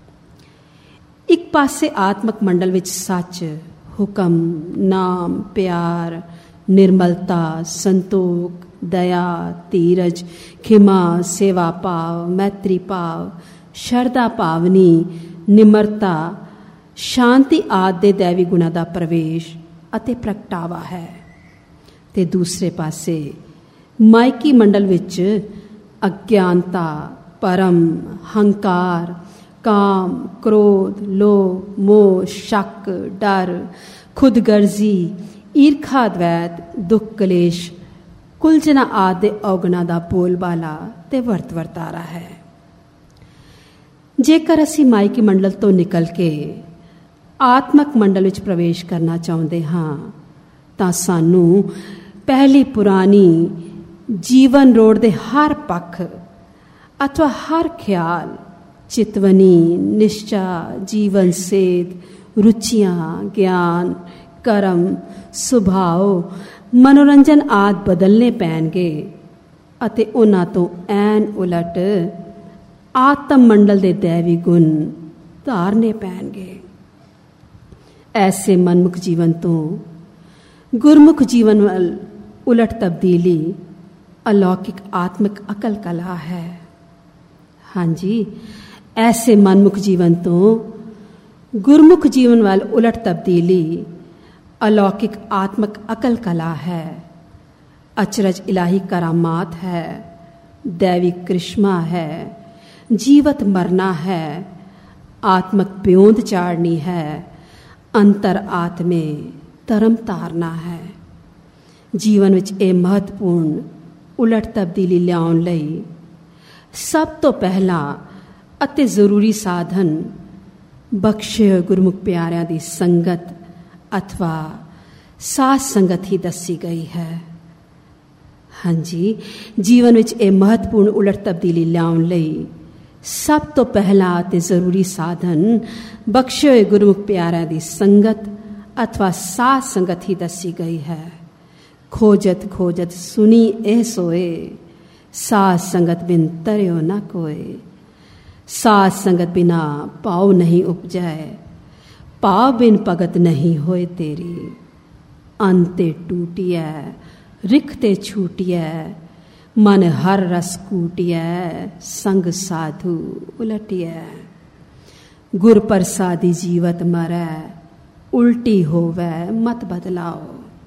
ਇੱਕ ਪਾਸੇ ਆਤਮਕ ਮੰਡਲ ਵਿੱਚ ਸੱਚ, ਹੁਕਮ, ਨਾਮ, ਪਿਆਰ, ਨਿਰਮਲਤਾ, ਸੰਤੋਖ, ਦਇਆ, ਧੀਰਜ, ਖਿਮਾ, ਸੇਵਾ ਭਾਵ, ਮੈਤਰੀ ਭਾਵ, ਸ਼ਰਧਾ ਭਾਵਨੀ, ਨਿਮਰਤਾ, ਸ਼ਾਂਤੀ ਆਦਿ ਦੇ ਦੈਵੀ ਗੁਣਾਂ ਦਾ ਪ੍ਰਵੇਸ਼ ਅਤੇ ਪ੍ਰਗਟਾਵਾ ਹੈ। ਤੇ ਦੂਸਰੇ ਪਾਸੇ ਮਾਇਕੀ ਮੰਡਲ ਵਿੱਚ ਅਗਿਆਨਤਾ, ਭਰਮ, ਹੰਕਾਰ, ਕਾਮ, ਕ੍ਰੋਧ, ਲੋਭ, ਮੋਹ, ਸ਼ੱਕ, ਡਰ, ਖੁਦਗਰਜ਼ੀ, ਈਰਖਾ, ਦਵੈਤ, ਦੁੱਖ, ਕਲੇਸ਼, ਕੁਲਝਣਾ ਆਦਿ ਔਗਣਾਂ ਦਾ ਬੋਲਬਾਲਾ ਤੇ ਵਰਤ ਵਰਤਾਰਾ ਹੈ। ਜੇਕਰ ਅਸੀਂ ਮਾਇਕੀ ਮੰਡਲ ਤੋਂ ਨਿਕਲ ਕੇ ਆਤਮਕ ਮੰਡਲ ਵਿੱਚ ਪ੍ਰਵੇਸ਼ ਕਰਨਾ ਚਾਹੁੰਦੇ ਹਾਂ ਤਾਂ ਸਾਨੂੰ ਪਹਿਲੀ ਪੁਰਾਣੀ ਜੀਵਨ ਰੋੜ ਦੇ ਹਰ ਪੱਖ ਅਥਵਾ ਹਰ ਖਿਆਲ, ਚਿਤਵਨੀ, ਨਿਸ਼ਚਾ, ਜੀਵਨ ਸੇਧ, ਰੁਚੀਆਂ, ਗਿਆਨ, ਕਰਮ, ਸੁਭਾਅ, ਮਨੋਰੰਜਨ ਆਦਿ ਬਦਲਣੇ ਪੈਣਗੇ ਅਤੇ ਉਹਨਾਂ ਤੋਂ ਐਨ ਉਲਟ ਆਤਮ ਮੰਡਲ ਦੇ ਦੈਵੀ ਗੁਣ ਧਾਰਨੇ ਪੈਣਗੇ। ਐਸੇ ਮਨਮੁਖ ਜੀਵਨ ਤੋਂ ਗੁਰਮੁਖ ਜੀਵਨ ਵੱਲ ਉਲਟ ਤਬਦੀਲੀ ਅਲੌਕਿਕ ਆਤਮਿਕ ਅਕਲ ਕਲਾ ਹੈ। ਹਾਂਜੀ, ਐਸੇ ਮਨਮੁਖ ਜੀਵਨ ਤੋਂ ਗੁਰਮੁਖ ਜੀਵਨ ਵੱਲ ਉਲਟ ਤਬਦੀਲੀ ਅਲੌਕਿਕ ਆਤਮਿਕ ਅਕਲ ਕਲਾ ਹੈ। ਅਚਰਜ ਇਲਾਹੀ ਕਰਾਮਾਤ ਹੈ, ਦੈਵੀ ਕ੍ਰਿਸ਼ਮਾ ਹੈ, ਜੀਵਤ ਮਰਨਾ ਹੈ, ਆਤਮਕ ਪਿਉਂਦ ਚਾੜਨੀ ਹੈ, ਅੰਤਰ ਆਤਮੇ ਧਰਮ ਧਾਰਨਾ ਹੈ। ਜੀਵਨ ਵਿੱਚ ਇਹ ਮਹੱਤਵਪੂਰਨ ਉਲਟ ਤਬਦੀਲੀ ਲਿਆਉਣ ਲਈ ਸਭ ਤੋਂ ਪਹਿਲਾ ਅਤੇ ਜ਼ਰੂਰੀ ਸਾਧਨ ਬਖਸ਼ੇ ਹੋਏ ਗੁਰਮੁਖ ਪਿਆਰਿਆਂ ਦੀ ਸੰਗਤ ਅਥਵਾ ਸਾਧ ਸੰਗਤ ਹੀ ਦੱਸੀ ਗਈ ਹੈ। ਹਾਂਜੀ, ਜੀਵਨ ਵਿੱਚ ਇਹ ਮਹੱਤਵਪੂਰਨ ਉਲਟ ਤਬਦੀਲੀ ਲਿਆਉਣ ਲਈ ਸਭ ਤੋਂ ਪਹਿਲਾ ਅਤੇ ਜ਼ਰੂਰੀ ਸਾਧਨ ਬਖਸ਼ੇ ਹੋਏ ਗੁਰਮੁਖ ਪਿਆਰਿਆਂ ਦੀ ਸੰਗਤ ਅਥਵਾ ਸਾਧ ਸੰਗਤ ਹੀ ਦੱਸੀ ਗਈ ਹੈ। ਖੋਜਤ ਖੋਜਤ ਸੁਣੀ ਇਹ ਸੋਏ, ਸਾਧ ਸੰਗਤ ਬਿਨ ਤਰਿਓ ਨਾ ਕੋਏ। ਸਾਧ ਸੰਗਤ ਬਿਨਾ ਭਾਉ ਨਹੀਂ ਉਪਜੈ, ਭਾਵ ਬਿਨ ਭਗਤ ਨਹੀਂ ਹੋਏ ਤੇਰੀ। ਅੰਤੇ ਟੂਟੀਐ ਰਿਖ ਤੇ ਛੂਟੀਐ, ਮਨ ਹਰ ਰਸ ਕੂਟੀਐ, ਸੰਗ ਸਾਧੂ ਉਲਟੀਐ। ਗੁਰ ਪ੍ਰਸਾਦੀ ਜੀਵਤ ਮਰੈ, ਉਲਟੀ ਹੋਵੈ ਮਤ ਬਦਲਾਓ।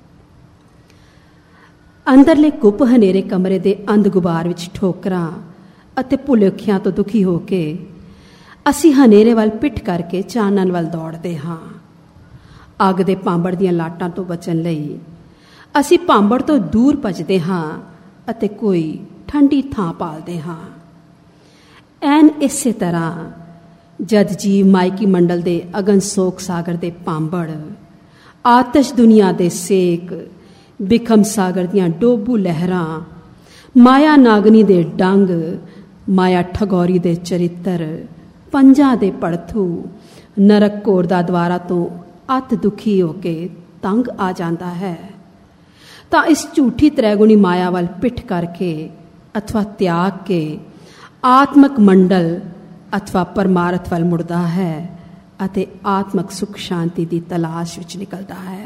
ਅੰਦਰਲੇ ਗੁੱਪ ਹਨੇਰੇ ਕਮਰੇ ਦੇ ਅੰਧ ਗੁਬਾਰ ਵਿੱਚ ਠੋਕਰਾਂ ਅਤੇ ਭੁਲੇਖਿਆਂ ਤੋਂ ਦੁਖੀ ਹੋ ਕੇ ਅਸੀਂ ਹਨੇਰੇ ਵੱਲ ਪਿੱਠ ਕਰਕੇ ਚਾਨਣ ਵੱਲ ਦੌੜਦੇ ਹਾਂ। ਅੱਗ ਦੇ ਭਾਂਬੜ ਦੀਆਂ ਲਾਟਾਂ ਤੋਂ ਬਚਣ ਲਈ ਅਸੀਂ ਭਾਂਬੜ ਤੋਂ ਦੂਰ ਭੱਜਦੇ ਹਾਂ ਅਤੇ ਕੋਈ ਠੰਡੀ ਥਾਂ ਭਾਲਦੇ ਹਾਂ। ਐਨ ਇਸੇ ਤਰ੍ਹਾਂ ਜਦ ਜੀਵ ਮਾਇਕੀ ਮੰਡਲ ਦੇ ਅਗਨ ਸੋਕ ਸਾਗਰ ਦੇ ਭਾਂਬੜ, ਆਤਸ਼ ਦੁਨੀਆ ਦੇ ਸੇਕ, ਬਿਖਮ ਸਾਗਰ ਦੀਆਂ ਡੋਬੂ ਲਹਿਰਾਂ, ਮਾਇਆ ਨਾਗਨੀ ਦੇ ਡੰਗ, ਮਾਇਆ ਠਗੌਰੀ ਦੇ ਚਰਿੱਤਰ, ਪੰਜਾਂ ਦੇ ਪੜਥੂ, ਨਰਕ ਘੋਰ ਦਾ ਦੁਆਰਾ ਤੋਂ ਅਤ ਦੁਖੀ ਹੋ ਕੇ ਤੰਗ ਆ ਜਾਂਦਾ ਹੈ ਤਾਂ ਇਸ ਝੂਠੀ ਤ੍ਰੈਗੁਣੀ ਮਾਇਆ ਵੱਲ ਪਿੱਠ ਕਰਕੇ ਅਥਵਾ ਤਿਆਗ ਕੇ ਆਤਮਕ ਮੰਡਲ ਅਥਵਾ ਪਰਮਾਰਥ ਵੱਲ ਮੁੜਦਾ ਹੈ ਅਤੇ ਆਤਮਕ ਸੁਖ ਸ਼ਾਂਤੀ ਦੀ ਤਲਾਸ਼ ਵਿੱਚ ਨਿਕਲਦਾ ਹੈ।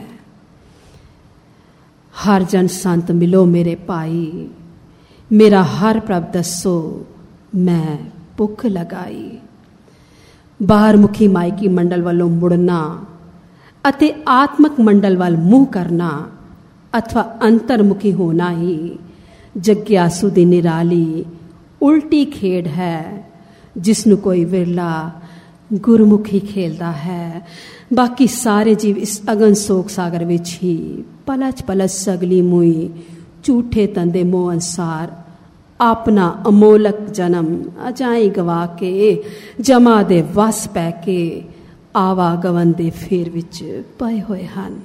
ਹਰ ਜਨ ਸੰਤ ਮਿਲੋ ਮੇਰੇ ਭਾਈ, ਮੇਰਾ ਹਰ ਪ੍ਰਭ ਦੱਸੋ ਮੈਂ ਭੁੱਖ ਲਗਾਈ। ਬਾਹਰ ਮੁਖੀ ਮਾਇਕੀ ਮੰਡਲ ਵੱਲੋਂ ਮੁੜਨਾ ਅਤੇ ਆਤਮਕ ਮੰਡਲ ਵੱਲ ਮੂੰਹ ਕਰਨਾ ਅਥਵਾ ਅੰਤਰਮੁਖੀ ਹੋਣਾ ਹੀ ਜਗਿਆਸੂ ਦੀ ਨਿਰਾਲੀ ਉਲਟੀ ਖੇਡ ਹੈ, ਜਿਸ ਨੂੰ ਕੋਈ ਵਿਰਲਾ ਗੁਰਮੁਖੀ ਖੇਲਦਾ ਹੈ। ਬਾਕੀ ਸਾਰੇ ਜੀਵ ਇਸ ਅਗਨ ਸੋਕ ਸਾਗਰ ਵਿੱਚ ਹੀ ਪਲਚ ਪਲਚ ਸਗਲੀ ਮੂਈ ਝੂਠੇ ਤੰਦੇ ਮੋਹ ਅਨਸਾਰ ਆਪਣਾ ਅਮੋਲਕ ਜਨਮ ਅਜਾਈ ਗਵਾ ਕੇ ਜਮਾ ਦੇ ਵਸ ਪੈ ਕੇ ਆਵਾਗਮਨ ਦੇ ਫੇਰ ਵਿੱਚ ਪਏ ਹੋਏ ਹਨ।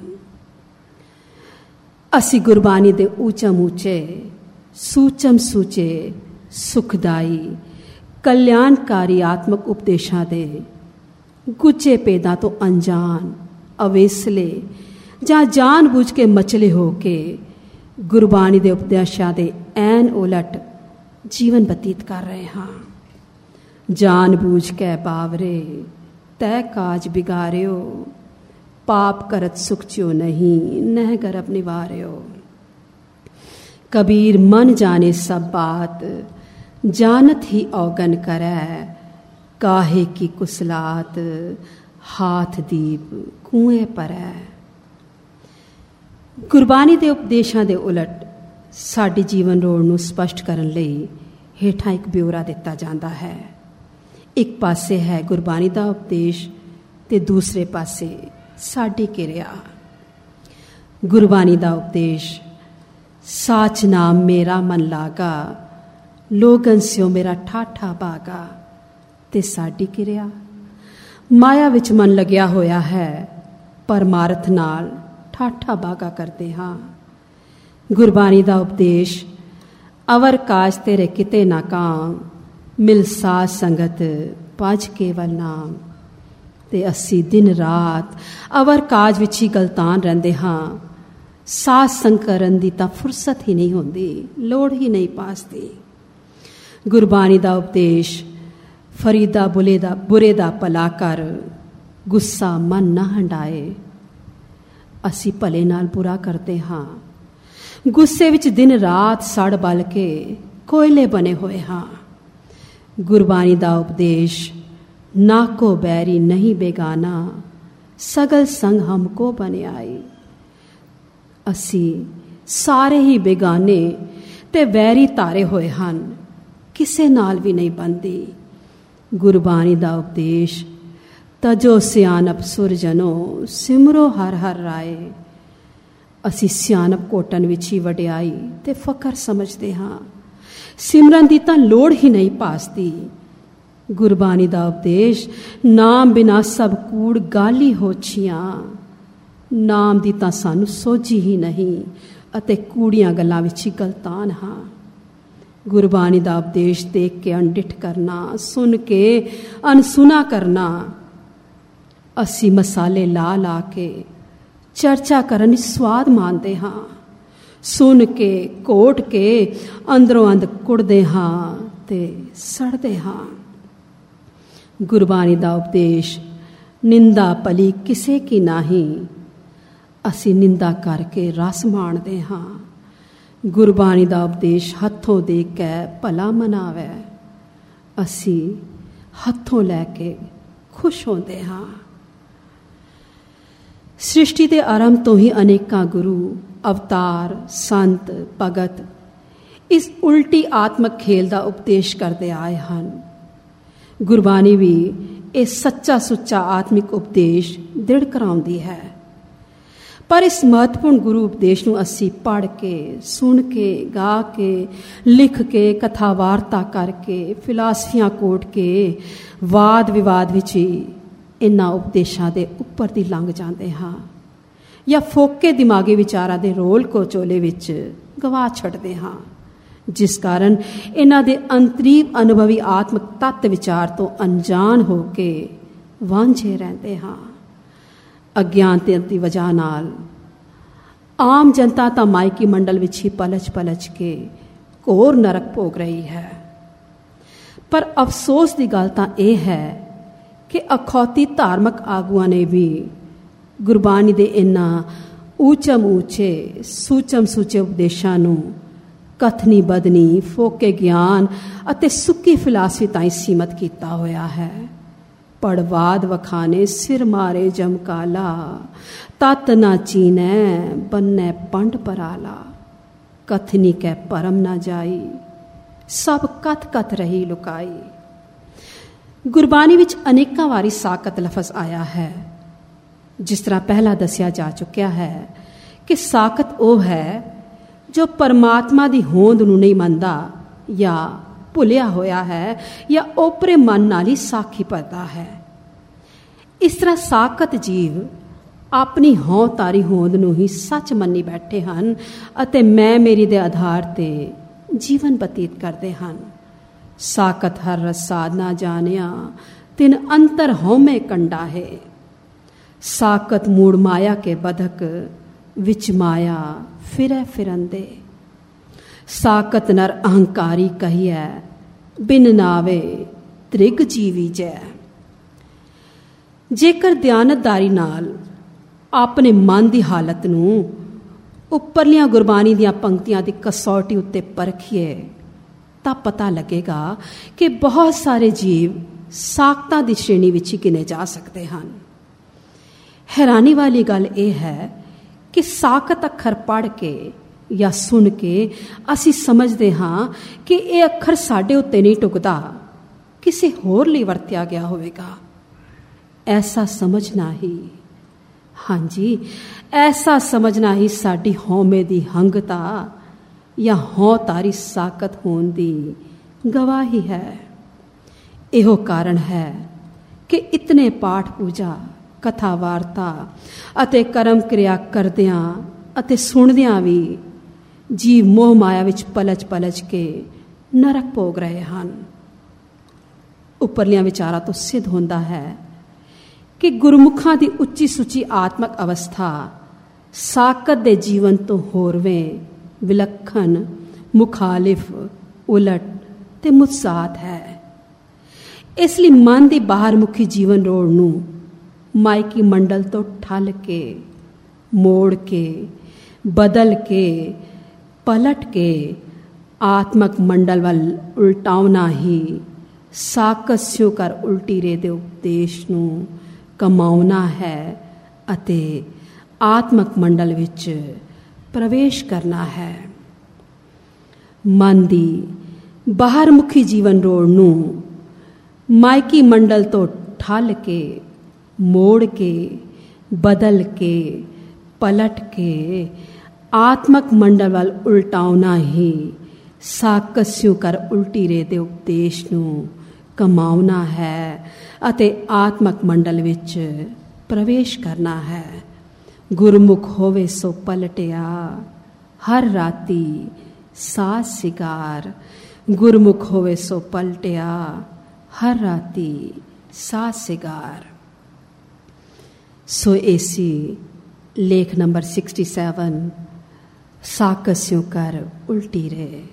ਅਸੀਂ ਗੁਰਬਾਣੀ ਦੇ ਉੱਚਮ ਉੱਚੇ ਸੂਚਮ ਸੂਚੇ ਸੁਖਦਾਈ ਕਲਿਆਣਕਾਰੀ ਆਤਮਕ ਉਪਦੇਸ਼ਾਂ ਦੇ ਗੁੱਚੇ ਭੇਦਾਂ ਤੋਂ ਅਣਜਾਣ, ਅਵੇਸਲੇ ਜਾਂ ਜਾਣ ਬੁੱਝ ਕੇ ਮਚਲੇ ਹੋ ਕੇ ਗੁਰਬਾਣੀ ਦੇ ਉਪਦੇਸ਼ਾਂ ਦੇ ਐਨ ਉਲਟ ਜੀਵਨ ਬਤੀਤ ਕਰ ਰਹੇ ਹਾਂ। ਜਾਣ ਬੂਝ ਕੇ ਬਾਵਰੇ ਤੈ ਕਾਜ ਬਿਗਾਰਿਓ, ਪਾਪ ਕਰਤ ਸੁਖ ਚਿਓ ਨਹੀਂ ਨਹਿ ਗਰਭ ਨਿਵਾਰਿਓ। कबीर मन जाने सब बात, जानत ही औगन करै, काहे की कुसलात हाथ दीप कुएं परै। ਗੁਰਬਾਣੀ ਦੇ ਉਪਦੇਸ਼ਾਂ ਦੇ ਉਲਟ ਸਾਡੀ ਜੀਵਨ ਰੋੜ ਨੂੰ ਸਪਸ਼ਟ ਕਰਨ ਲਈ ਹੇਠਾਂ ਇੱਕ ਬਿਉਰਾ ਦਿੱਤਾ ਜਾਂਦਾ ਹੈ। ਇੱਕ ਪਾਸੇ ਹੈ ਗੁਰਬਾਣੀ ਦਾ ਉਪਦੇਸ਼ ਤੇ ਦੂਸਰੇ ਪਾਸੇ ਸਾਡੀ ਕਿਰਿਆ। ਗੁਰਬਾਣੀ ਦਾ ਉਪਦੇਸ਼ ਸਾਚ ਨਾਮ ਮੇਰਾ ਮਨ ਲਾਗਾ, ਲੋਗਨ ਸਿਓ ਮੇਰਾ ਠਾਠਾ ਬਾਗਾ। ਤੇ ਸਾਡੀ ਕਿਰਿਆ ਮਾਇਆ ਵਿੱਚ ਮਨ ਲੱਗਿਆ ਹੋਇਆ ਹੈ, ਪਰਮਾਰਥ ਨਾਲ ਠਾਠਾ ਬਾਗਾ ਕਰਦੇ ਹਾਂ। ਗੁਰਬਾਣੀ ਦਾ ਉਪਦੇਸ਼ ਅਵਰ ਕਾਜ ਤੇਰੇ ਕਿਤੇ ਨਾ ਕਾਮ, ਮਿਲ ਸਾਧ ਸੰਗਤ ਪਜ ਕੇਵਲ ਨਾਮ। ਤੇ ਅਸੀਂ ਦਿਨ ਰਾਤ ਅਵਰ ਕਾਜ ਵਿੱਚ ਹੀ ਗਲਤਾਨ ਰਹਿੰਦੇ ਹਾਂ। ਸਾਧ ਸੰਗ ਕਰਨ ਦੀ ਤਾਂ ਫੁਰਸਤ ਹੀ ਨਹੀਂ ਹੁੰਦੀ, ਲੋੜ ਹੀ ਨਹੀਂ ਪਾਸਦੀ। ਗੁਰਬਾਣੀ ਦਾ ਉਪਦੇਸ਼ ਫਰੀਦਾ ਬੁਰੇ ਦਾ ਭਲਾ ਕਰ, ਗੁੱਸਾ ਮਨ ਨਾ ਹੰਡਾਏ। ਅਸੀਂ ਭਲੇ ਨਾਲ ਬੁਰਾ ਕਰਦੇ ਹਾਂ, ਗੁੱਸੇ ਵਿੱਚ ਦਿਨ ਰਾਤ ਸੜ ਬਲ ਕੇ ਕੋਇਲੇ ਬਣੇ ਹੋਏ ਹਾਂ। ਗੁਰਬਾਣੀ ਦਾ ਉਪਦੇਸ਼ ਨਾ ਕੋ ਬੈਰੀ ਨਹੀਂ ਬੇਗਾਨਾ, ਸਗਲ ਸੰਗ ਹਮਕੋ ਬਨਿਆਈ। ਅਸੀਂ ਸਾਰੇ ਹੀ ਬੇਗਾਨੇ ਤੇ ਵੈਰੀ ਧਾਰੇ ਹੋਏ ਹਨ, ਕਿਸੇ ਨਾਲ ਵੀ ਨਹੀਂ ਬਣਦੀ। ਗੁਰਬਾਣੀ ਦਾ ਉਪਦੇਸ਼ ਤਜੋ ਸਿਆਣਪ ਸੁਰਜਨੋ, ਸਿਮਰੋ ਹਰ ਹਰ ਰਾਏ। ਅਸੀਂ ਸਿਆਣਪ ਕੋਟਣ ਵਿੱਚ ਹੀ ਵਡਿਆਈ ਤੇ ਫਕਰ ਸਮਝਦੇ ਹਾਂ, ਸਿਮਰਨ ਦੀ ਤਾਂ ਲੋੜ ਹੀ ਨਹੀਂ ਪਾਸਦੀ। ਗੁਰਬਾਣੀ ਦਾ ਉਪਦੇਸ਼ ਨਾਮ ਬਿਨਾ ਸਭ ਕੂੜ ਗਾਲੀ ਹੋਛੀਆਂ। ਨਾਮ ਦੀ ਤਾਂ ਸਾਨੂੰ ਸੋਝੀ ਹੀ ਨਹੀਂ ਅਤੇ ਕੂੜੀਆਂ ਗੱਲਾਂ ਵਿੱਚ ਹੀ ਗਲਤਾਨ ਹਾਂ। ਗੁਰਬਾਣੀ ਦਾ ਉਪਦੇਸ਼ ਦੇਖ ਕੇ ਅਣਡਿੱਠ ਕਰਨਾ, ਸੁਣ ਕੇ ਅਣਸੁਣਾ ਕਰਨਾ। ਅਸੀਂ ਮਸਾਲੇ ਲਾ ਲਾ ਕੇ ਚਰਚਾ ਕਰਨ ਵਿੱਚ ਸਵਾਦ ਮਾਣਦੇ ਹਾਂ, ਸੁਣ ਕੇ ਘੋਟ ਕੇ ਅੰਦਰੋਂ ਅੰਦ ਕੁੜਦੇ ਹਾਂ ਤੇ ਸੜਦੇ ਹਾਂ। ਗੁਰਬਾਣੀ ਦਾ ਉਪਦੇਸ਼ ਨਿੰਦਾ ਭਲੀ ਕਿਸੇ ਕੀ ਨਾਹੀ। ਅਸੀਂ ਨਿੰਦਾ ਕਰਕੇ ਰਸ ਮਾਣਦੇ ਹਾਂ। ਗੁਰਬਾਣੀ ਦਾ ਉਪਦੇਸ਼ ਹੱਥੋਂ ਦੇ ਕੇ ਭਲਾ ਮਨਾਵੇ। ਅਸੀਂ ਹੱਥੋਂ ਲੈ ਕੇ ਖੁਸ਼ ਹੁੰਦੇ ਹਾਂ। ਸ੍ਰਿਸ਼ਟੀ ਦੇ ਆਰੰਭ ਤੋਂ ਹੀ ਅਨੇਕਾਂ ਗੁਰੂ, ਅਵਤਾਰ, ਸੰਤ, ਭਗਤ ਇਸ ਉਲਟੀ ਆਤਮਕ ਖੇਲ ਦਾ ਉਪਦੇਸ਼ ਕਰਦੇ ਆਏ ਹਨ। ਗੁਰਬਾਣੀ ਵੀ ਇਹ ਸੱਚਾ ਸੁੱਚਾ ਆਤਮਿਕ ਉਪਦੇਸ਼ ਦ੍ਰਿੜ ਕਰਾਉਂਦੀ ਹੈ। ਪਰ ਇਸ ਮਹੱਤਵਪੂਰਨ ਗੁਰੂ ਉਪਦੇਸ਼ ਨੂੰ ਅਸੀਂ ਪੜ੍ਹ ਕੇ, ਸੁਣ ਕੇ, ਗਾ ਕੇ, ਲਿਖ ਕੇ, ਕਥਾ ਵਾਰਤਾ ਕਰਕੇ, ਫਿਲਾਸਫੀਆਂ ਕੋਟ ਕੇ, ਵਾਦ ਵਿਵਾਦ ਵਿੱਚ ਹੀ ਇਹਨਾਂ ਉਪਦੇਸ਼ਾਂ ਦੇ ਉੱਪਰ ਦੀ ਲੰਘ ਜਾਂਦੇ ਹਾਂ, ਜਾਂ ਫੋਕੇ ਦਿਮਾਗੀ ਵਿਚਾਰਾਂ ਦੇ ਰੋਲ ਕੋਚੋਲੇ ਵਿੱਚ ਗਵਾ ਛੱਡਦੇ ਹਾਂ, ਜਿਸ ਕਾਰਨ ਇਹਨਾਂ ਦੇ ਅੰਤਰੀਵ ਅਨੁਭਵੀ ਆਤਮਿਕ ਤੱਤ ਵਿਚਾਰ ਤੋਂ ਅਣਜਾਣ ਹੋ ਕੇ ਵਾਂਝੇ ਰਹਿੰਦੇ ਹਾਂ। ਅਗਿਆਨਤਾ ਦੀ ਵਜ੍ਹਾ ਨਾਲ ਆਮ ਜਨਤਾ ਤਾਂ ਮਾਇਕੀ ਮੰਡਲ ਵਿੱਚ ਹੀ ਪਲਚ ਕੇ ਘੋਰ ਨਰਕ ਭੋਗ ਰਹੀ ਹੈ। ਪਰ ਅਫਸੋਸ ਦੀ ਗੱਲ ਤਾਂ ਇਹ ਹੈ ਕਿ ਅਖੌਤੀ ਧਾਰਮਿਕ ਆਗੂਆਂ ਨੇ ਵੀ ਗੁਰਬਾਣੀ ਦੇ ਇਹਨਾਂ ਊਚਮ ਊਚੇ ਸੂਚਮ ਸੂਚੇ ਉਪਦੇਸ਼ਾਂ ਨੂੰ ਕਥਨੀ ਬਦਨੀ, ਫੋਕੇ ਗਿਆਨ ਅਤੇ ਸੁੱਕੀ ਫਿਲਾਸਫੀ ਤਾਈਂ ਸੀਮਤ ਕੀਤਾ ਹੋਇਆ ਹੈ। ਪੜਵਾਦ ਵਖਾਨੇ ਸਿਰ ਮਾਰੇ ਜਮਕਾਲਾ, ਤਤ ਨਾ ਚੀਨੈ ਬੰਨੈ ਪੰਡ ਪਰਾਲਾ। ਕਥਨੀ ਕੈ ਪਰਮ ਨਾ ਜਾਈ, ਸਭ ਕਥ ਕਥ ਰਹੀ ਲੁਕਾਈ। ਗੁਰਬਾਣੀ ਵਿੱਚ ਅਨੇਕਾਂ ਵਾਰੀ ਸਾਕਤ ਲਫ਼ਜ਼ ਆਇਆ ਹੈ। ਜਿਸ ਤਰ੍ਹਾਂ ਪਹਿਲਾਂ ਦੱਸਿਆ ਜਾ ਚੁੱਕਿਆ ਹੈ ਕਿ ਸਾਕਤ ਉਹ ਹੈ ਜੋ ਪਰਮਾਤਮਾ ਦੀ ਹੋਂਦ ਨੂੰ ਨਹੀਂ ਮੰਨਦਾ ਜਾਂ ਭੁੱਲਿਆ ਹੋਇਆ ਹੈ ਜਾਂ ਓਪਰੇ ਮਨ ਨਾਲ ਹੀ ਸਾਖੀ ਭਰਦਾ ਹੈ। ਇਸ ਤਰ੍ਹਾਂ ਸਾਕਤ ਜੀਵ ਆਪਣੀ ਹਉ ਤਾਰੀ ਹੋਂਦ ਨੂੰ ਹੀ ਸੱਚ ਮੰਨੀ ਬੈਠੇ ਹਨ ਅਤੇ ਮੈਂ ਮੇਰੀ ਦੇ ਆਧਾਰ ਤੇ ਜੀਵਨ ਬਤੀਤ ਕਰਦੇ ਹਨ। ਸਾਕਤ ਹਰ ਰਸ ਸਾਧਨਾ ਜਾਣਿਆ, ਤਿਨ ਅੰਤਰ ਹਉਮੈ ਕੰਡਾ ਹੈ। ਸਾਕਤ ਮੂੜ ਮਾਇਆ ਕੇ ਬਧਕ, ਵਿੱਚ ਮਾਇਆ ਫਿਰੈ ਫਿਰੰਦੇ। ਸਾਕਤ ਨਰ ਅਹੰਕਾਰੀ ਕਹੀਐ, ਬਿਨ ਨਾਵੇ ਤ੍ਰਿਗ ਜੀਵੀ ਜੈ। ਜੇਕਰ ਦਿਆਨਤਦਾਰੀ ਨਾਲ ਆਪਣੇ ਮਨ ਦੀ ਹਾਲਤ ਨੂੰ ਉੱਪਰਲੀਆਂ ਗੁਰਬਾਣੀ ਦੀਆਂ ਪੰਕਤੀਆਂ ਦੀ ਕਸੌਟੀ ਉੱਤੇ ਪਰਖੀਏ ਤਾਂ ਪਤਾ ਲੱਗੇਗਾ ਕਿ ਬਹੁਤ ਸਾਰੇ ਜੀਵ ਸਾਕਤਾਂ ਦੀ ਸ਼੍ਰੇਣੀ ਵਿੱਚ ਹੀ ਗਿਣੇ ਜਾ ਸਕਦੇ ਹਨ। ਹੈਰਾਨੀ ਵਾਲੀ ਗੱਲ ਇਹ ਹੈ ਕਿ ਸਾਕਤ ਅੱਖਰ ਪੜ੍ਹ ਕੇ ਜਾਂ ਸੁਣ ਕੇ ਅਸੀਂ ਸਮਝਦੇ ਹਾਂ ਕਿ ਇਹ ਅੱਖਰ ਸਾਡੇ ਉੱਤੇ ਨਹੀਂ ਟੁਕਦਾ, ਕਿਸੇ ਹੋਰ ਲਈ ਵਰਤਿਆ ਗਿਆ ਹੋਵੇਗਾ। ਐਸਾ ਸਮਝਣਾ ਹੀ, ਹਾਂਜੀ ਐਸਾ ਸਮਝਣਾ ਹੀ ਸਾਡੀ ਹਉਮੈ ਦੀ ਹੰਗਤਾ ਜਾਂ ਹਉ ਤਾਰੀ ਸਾਕਤ ਹੋਣ ਦੀ ਗਵਾਹੀ ਹੈ। ਇਹੋ ਕਾਰਨ ਹੈ ਕਿ ਇਤਨੇ ਪਾਠ ਪੂਜਾ, ਕਥਾ ਵਾਰਤਾ ਅਤੇ ਕਰਮ ਕਿਰਿਆ ਕਰਦਿਆਂ ਅਤੇ ਸੁਣਦਿਆਂ ਵੀ ਜੀਵ ਮੋਹ ਮਾਇਆ ਵਿੱਚ ਪਲਚ ਕੇ ਨਰਕ ਭੋਗ ਰਹੇ ਹਨ। ਉੱਪਰਲੀਆਂ ਵਿਚਾਰਾਂ ਤੋਂ ਸਿੱਧ ਹੁੰਦਾ ਹੈ ਕਿ ਗੁਰਮੁਖਾਂ ਦੀ ਉੱਚੀ ਸੁੱਚੀ ਆਤਮਕ ਅਵਸਥਾ ਸਾਕਤ ਦੇ ਜੀਵਨ ਤੋਂ ਹੋਰਵੇਂ ਵਿਲੱਖਣ, ਮੁਖਾਲਿਫ, ਉਲਟ ਤੇ ਮੁਤਸਾਤ ਹੈ। ਇਸ ਲਈ ਮਨ ਦੀ ਬਾਹਰਮੁਖੀ ਜੀਵਨ ਰੋੜ ਨੂੰ ਮਾਇਕੀ ਮੰਡਲ ਤੋਂ ਠੱਲ ਕੇ, ਮੋੜ ਕੇ, ਬਦਲ ਕੇ, ਪਲਟ ਕੇ ਆਤਮਕ ਮੰਡਲ ਵੱਲ ਉਲਟਾਉਣਾ ਹੀ ਸਾਕਤ ਸਿਉ ਕਰ ਉਲਟੀ ਰੇ ਦੇ ਉਪਦੇਸ਼ ਨੂੰ ਕਮਾਉਣਾ ਹੈ ਅਤੇ ਆਤਮਕ ਮੰਡਲ ਵਿੱਚ ਪ੍ਰਵੇਸ਼ ਕਰਨਾ ਹੈ। ਮਨ ਦੀ ਬਾਹਰਮੁਖੀ ਜੀਵਨ ਰੋੜ ਨੂੰ ਮਾਇਕੀ ਮੰਡਲ ਤੋਂ ਠੱਲ ਕੇ, ਮੋੜ ਕੇ, ਬਦਲ ਕੇ, ਪਲਟ ਕੇ ਆਤਮਕ ਮੰਡਲ ਵੱਲ ਉਲਟਾਉਣਾ ਹੀ ਸਾਕਤ ਸਿਉ ਕਰ ਉਲਟੀ ਰੇ ਦੇ ਉਪਦੇਸ਼ ਨੂੰ ਕਮਾਉਣਾ ਹੈ ਅਤੇ ਆਤਮਕ ਮੰਡਲ ਵਿੱਚ ਪ੍ਰਵੇਸ਼ ਕਰਨਾ ਹੈ। ਗੁਰਮੁਖ ਹੋਵੇ ਸੋ ਪਲਟਿਆ, ਹਰ ਰਾਤੀ ਸਾਜ ਸਿਗਾਰ। ਗੁਰਮੁਖ ਹੋਵੇ ਸੋ ਪਲਟਿਆ, ਹਰ ਰਾਤੀ ਸਾਜ ਸਿਗਾਰ। ਸੋ ਏਸੀ ਲੇਖ ਨੰਬਰ 67 ਸਾਕਤ ਸਿਉ ਕਰ ਉਲਟੀ ਰੇ।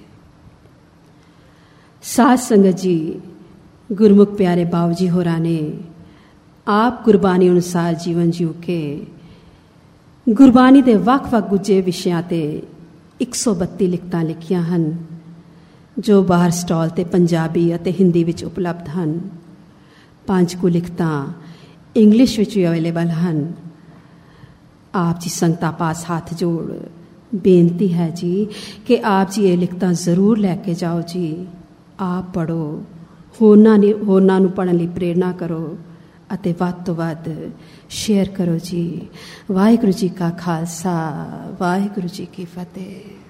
ਸਾਧ ਸੰਗਤ ਜੀ, ਗੁਰਮੁਖ ਪਿਆਰੇ ਬਾਬੂ ਜੀ ਹੋਰਾਂ ਨੇ ਆਪ ਗੁਰਬਾਣੀ ਅਨੁਸਾਰ ਜੀਵਨ ਜਿਉ ਕੇ ਗੁਰਬਾਣੀ ਦੇ ਵੱਖ-ਵੱਖ ਗੁੱਝੇ ਵਿਸ਼ਿਆਂ ਤੇ 132 ਲਿਖਤਾਂ ਲਿਖੀਆਂ ਹਨ, ਜੋ ਬਾਹਰ ਸਟਾਲ ਤੇ ਪੰਜਾਬੀ ਅਤੇ ਹਿੰਦੀ ਵਿੱਚ ਉਪਲਬਧ ਹਨ। 5 ਕੁ ਲਿਖਤਾਂ ਇੰਗਲਿਸ਼ ਵਿੱਚ ਵੀ ਅਵੇਲੇਬਲ ਹਨ। ਆਪ ਜੀ ਸੰਗਤਾਂ ਪਾਸ ਹੱਥ ਜੋੜ ਬੇਨਤੀ ਹੈ ਜੀ ਕਿ ਆਪ ਜੀ ਇਹ ਲਿਖਤਾਂ ਜ਼ਰੂਰ ਲੈ ਕੇ ਜਾਓ ਜੀ। ਆਪ ਪੜ੍ਹੋ, ਹੋਰਨਾਂ ਨੂੰ ਪੜ੍ਹਨ ਲਈ ਪ੍ਰੇਰਨਾ ਕਰੋ ਅਤੇ ਵੱਧ ਤੋਂ ਵੱਧ ਸ਼ੇਅਰ ਕਰੋ ਜੀ। ਵਾਹਿਗੁਰੂ ਜੀ ਕਾ ਖਾਲਸਾ, ਵਾਹਿਗੁਰੂ ਜੀ ਕੀ ਫਤਿਹ।